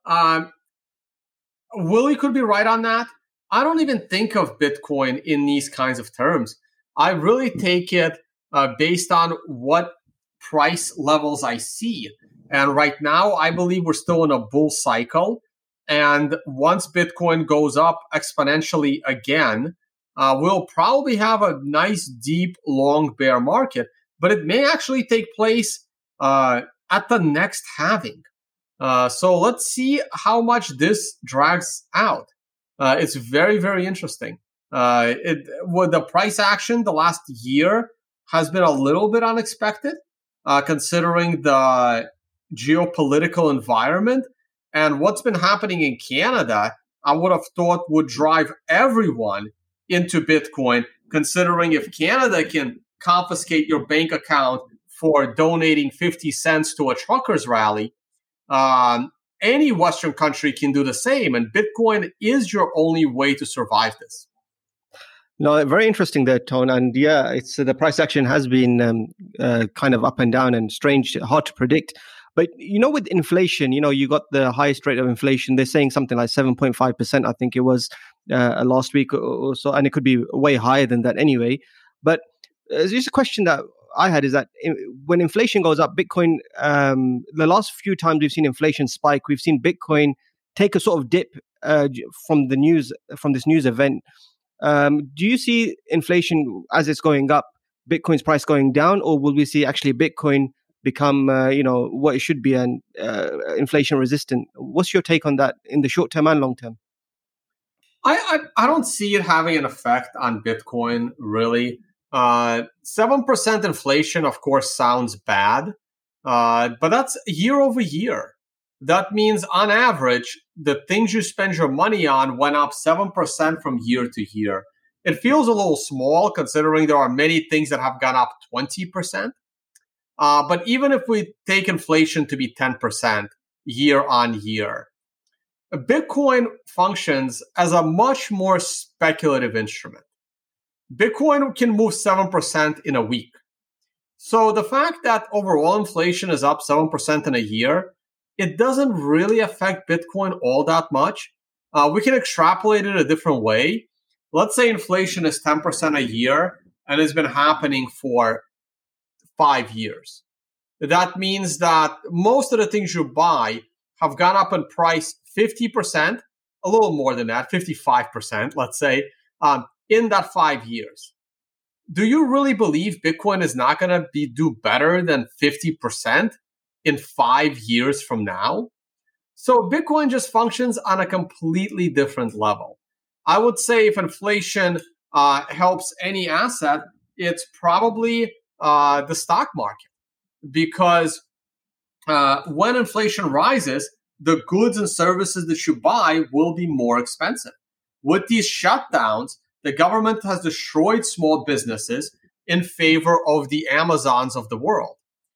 Willie could be right on that. I don't even think of Bitcoin in these kinds of terms. I really take it based on what price levels I see. And right now, I believe we're still in a bull cycle. And once Bitcoin goes up exponentially again, we'll probably have a nice, deep, long bear market. But it may actually take place at the next halving. So let's see how much this drags out. It's very, very interesting. With the price action the last year has been a little bit unexpected, considering the geopolitical environment. And what's been happening in Canada, I would have thought would drive everyone into Bitcoin, considering if Canada can confiscate your bank account for donating 50 cents to a truckers rally, any Western country can do the same. And Bitcoin is your only way to survive this. No, very interesting there, Tone. And yeah, it's the price action has been kind of up and down and strange, hard to predict. But, with inflation, you got the highest rate of inflation. They're saying something like 7.5%, I think it was last week or so. And it could be way higher than that anyway. But just a question that I had is that when inflation goes up, Bitcoin, the last few times we've seen inflation spike, we've seen Bitcoin take a sort of dip from this news event. Do you see inflation as it's going up, Bitcoin's price going down, or will we see actually Bitcoin become, what it should be and inflation resistant? What's your take on that in the short term and long term? I don't see it having an effect on Bitcoin, really. 7% inflation, of course, sounds bad, but that's year over year. That means on average, the things you spend your money on went up 7% from year to year. It feels a little small considering there are many things that have gone up 20%. But even if we take inflation to be 10% year on year, Bitcoin functions as a much more speculative instrument. Bitcoin can move 7% in a week. So the fact that overall inflation is up 7% in a year, it doesn't really affect Bitcoin all that much. We can extrapolate it a different way. Let's say inflation is 10% a year and it's been happening for 5 years. That means that most of the things you buy have gone up in price 50%, a little more than that, 55%, let's say, in that 5 years. Do you really believe Bitcoin is not going to do better than 50% in 5 years from now? So Bitcoin just functions on a completely different level. I would say if inflation helps any asset, it's probably the stock market. Because when inflation rises, the goods and services that you buy will be more expensive. With these shutdowns, the government has destroyed small businesses in favor of the Amazons of the world.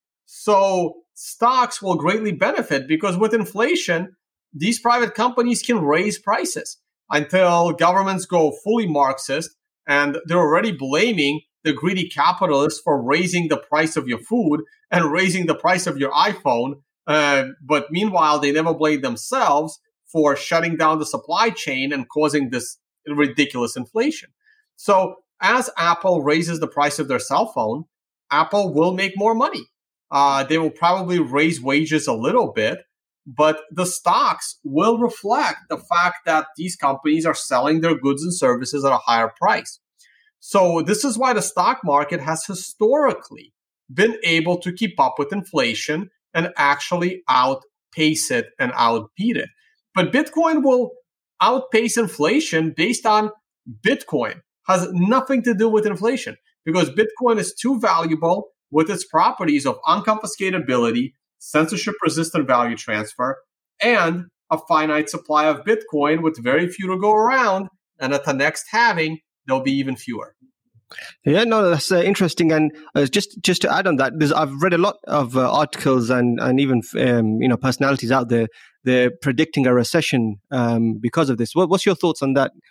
So stocks will greatly benefit because with inflation, these private companies can raise prices until governments go fully Marxist, and they're already blaming the greedy capitalists for raising the price of your food and raising the price of your iPhone. But meanwhile, they never blame themselves for shutting down the supply chain and causing this ridiculous inflation. So as Apple raises the price of their cell phone, Apple will make more money. They will probably raise wages a little bit, but the stocks will reflect the fact that these companies are selling their goods and services at a higher price. So this is why the stock market has historically been able to keep up with inflation and actually outpace it and outbeat it. But Bitcoin will outpace inflation based on Bitcoin. Has nothing to do with inflation because Bitcoin is too valuable with its properties of unconfiscatability, censorship-resistant value transfer, and a finite supply of Bitcoin with very few to go around. And at the next halving, there'll be even fewer. Yeah, no, that's interesting. And just to add on that, I've read a lot of articles and even personalities out there. They're predicting a recession because of this. What's your thoughts on that?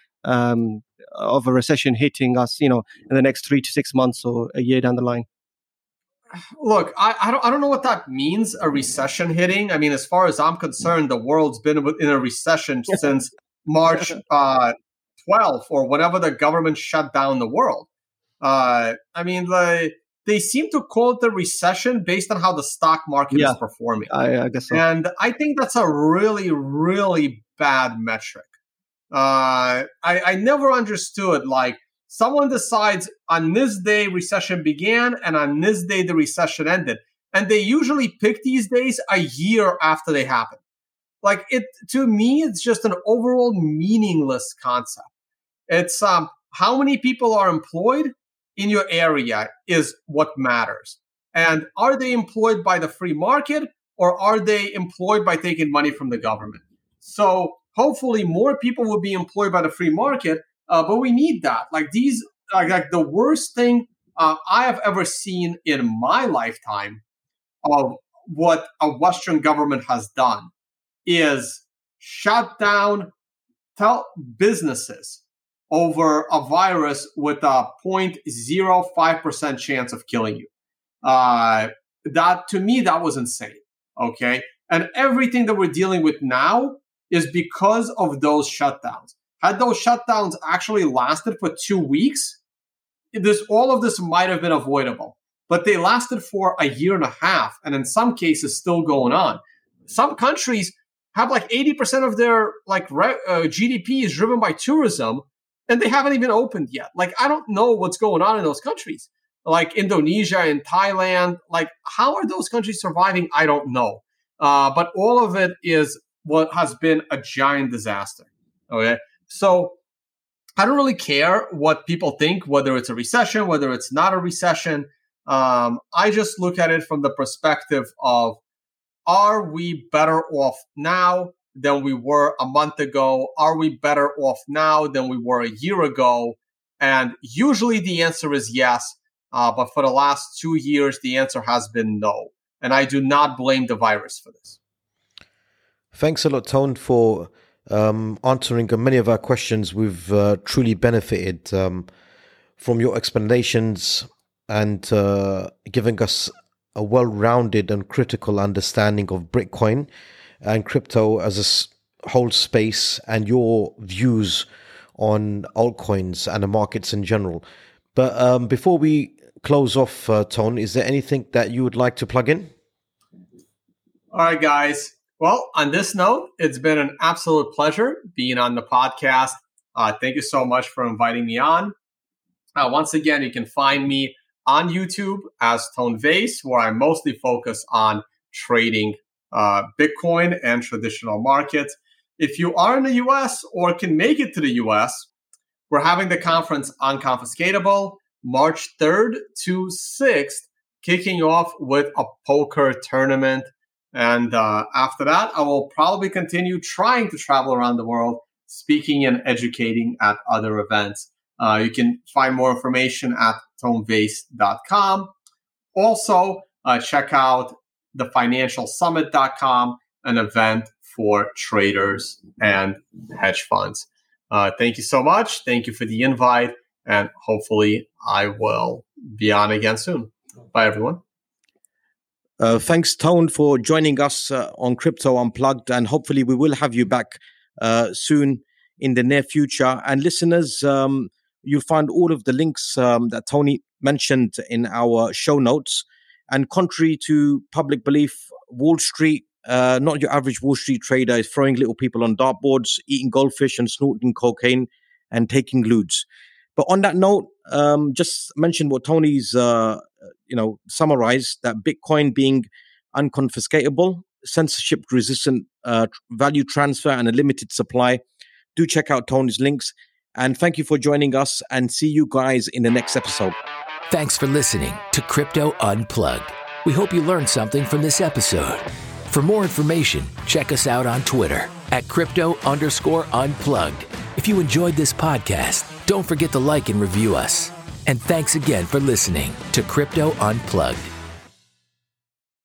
Of a recession hitting us, in the next 3 to 6 months or a year down the line? Look, I don't know what that means, a recession hitting. I mean, as far as I'm concerned, the world's been in a recession since March 12th or whenever the government shut down the world. They seem to call it the recession based on how the stock market is performing. I guess so. And I think that's a really, really bad metric. I never understood, like, someone decides on this day recession began and on this day the recession ended. And they usually pick these days a year after they happen. Like, to me, it's just an overall meaningless concept. It's how many people are employed in your area is what matters. And are they employed by the free market or are they employed by taking money from the government? So hopefully more people will be employed by the free market, but we need that. Like the worst thing I have ever seen in my lifetime of what a Western government has done is shut down businesses over a virus with a 0.05% chance of killing you. That, to me, that was insane. Okay. And everything that we're dealing with now is because of those shutdowns. Had those shutdowns actually lasted for 2 weeks, all of this might have been avoidable. But they lasted for a year and a half, and in some cases still going on. Some countries have like 80% of their GDP is driven by tourism, and they haven't even opened yet. Like, I don't know what's going on in those countries. Like Indonesia and Thailand, like, how are those countries surviving? I don't know. But all of it is what has been a giant disaster. Okay. So I don't really care what people think, whether it's a recession, whether it's not a recession. I just look at it from the perspective of, are we better off now than we were a month ago? Are we better off now than we were a year ago? And usually the answer is yes. But for the last 2 years, the answer has been no. And I do not blame the virus for this. Thanks a lot, Tone, for answering many of our questions. We've truly benefited from your explanations and giving us a well-rounded and critical understanding of Bitcoin and crypto as a whole space and your views on altcoins and the markets in general. But before we close off, Tone, is there anything that you would like to plug in? All right, guys. Well, on this note, it's been an absolute pleasure being on the podcast. Thank you so much for inviting me on. Once again, you can find me on YouTube as Tone Vays, where I mostly focus on trading Bitcoin and traditional markets. If you are in the US or can make it to the US, we're having the conference Unconfiscatable March 3rd to 6th, kicking off with a poker tournament. And after that, I will probably continue trying to travel around the world, speaking and educating at other events. You can find more information at tonevase.com. Also, check out thefinancialsummit.com, an event for traders and hedge funds. Thank you so much. Thank you for the invite. And hopefully I will be on again soon. Bye, everyone. Thanks, Tone, for joining us on Crypto Unplugged. And hopefully we will have you back soon in the near future. And listeners, you'll find all of the links that Tony mentioned in our show notes. And contrary to public belief, Wall Street, not your average Wall Street trader, is throwing little people on dartboards, eating goldfish and snorting cocaine and taking lewds. But on that note, just mention what Tony's, summarized, that Bitcoin being unconfiscatable, censorship-resistant value transfer, and a limited supply. Do check out Tony's links. And thank you for joining us, and see you guys in the next episode. Thanks for listening to Crypto Unplugged. We hope you learned something from this episode. For more information, check us out on Twitter at crypto_unplugged. If you enjoyed this podcast, don't forget to like and review us. And thanks again for listening to Crypto Unplugged.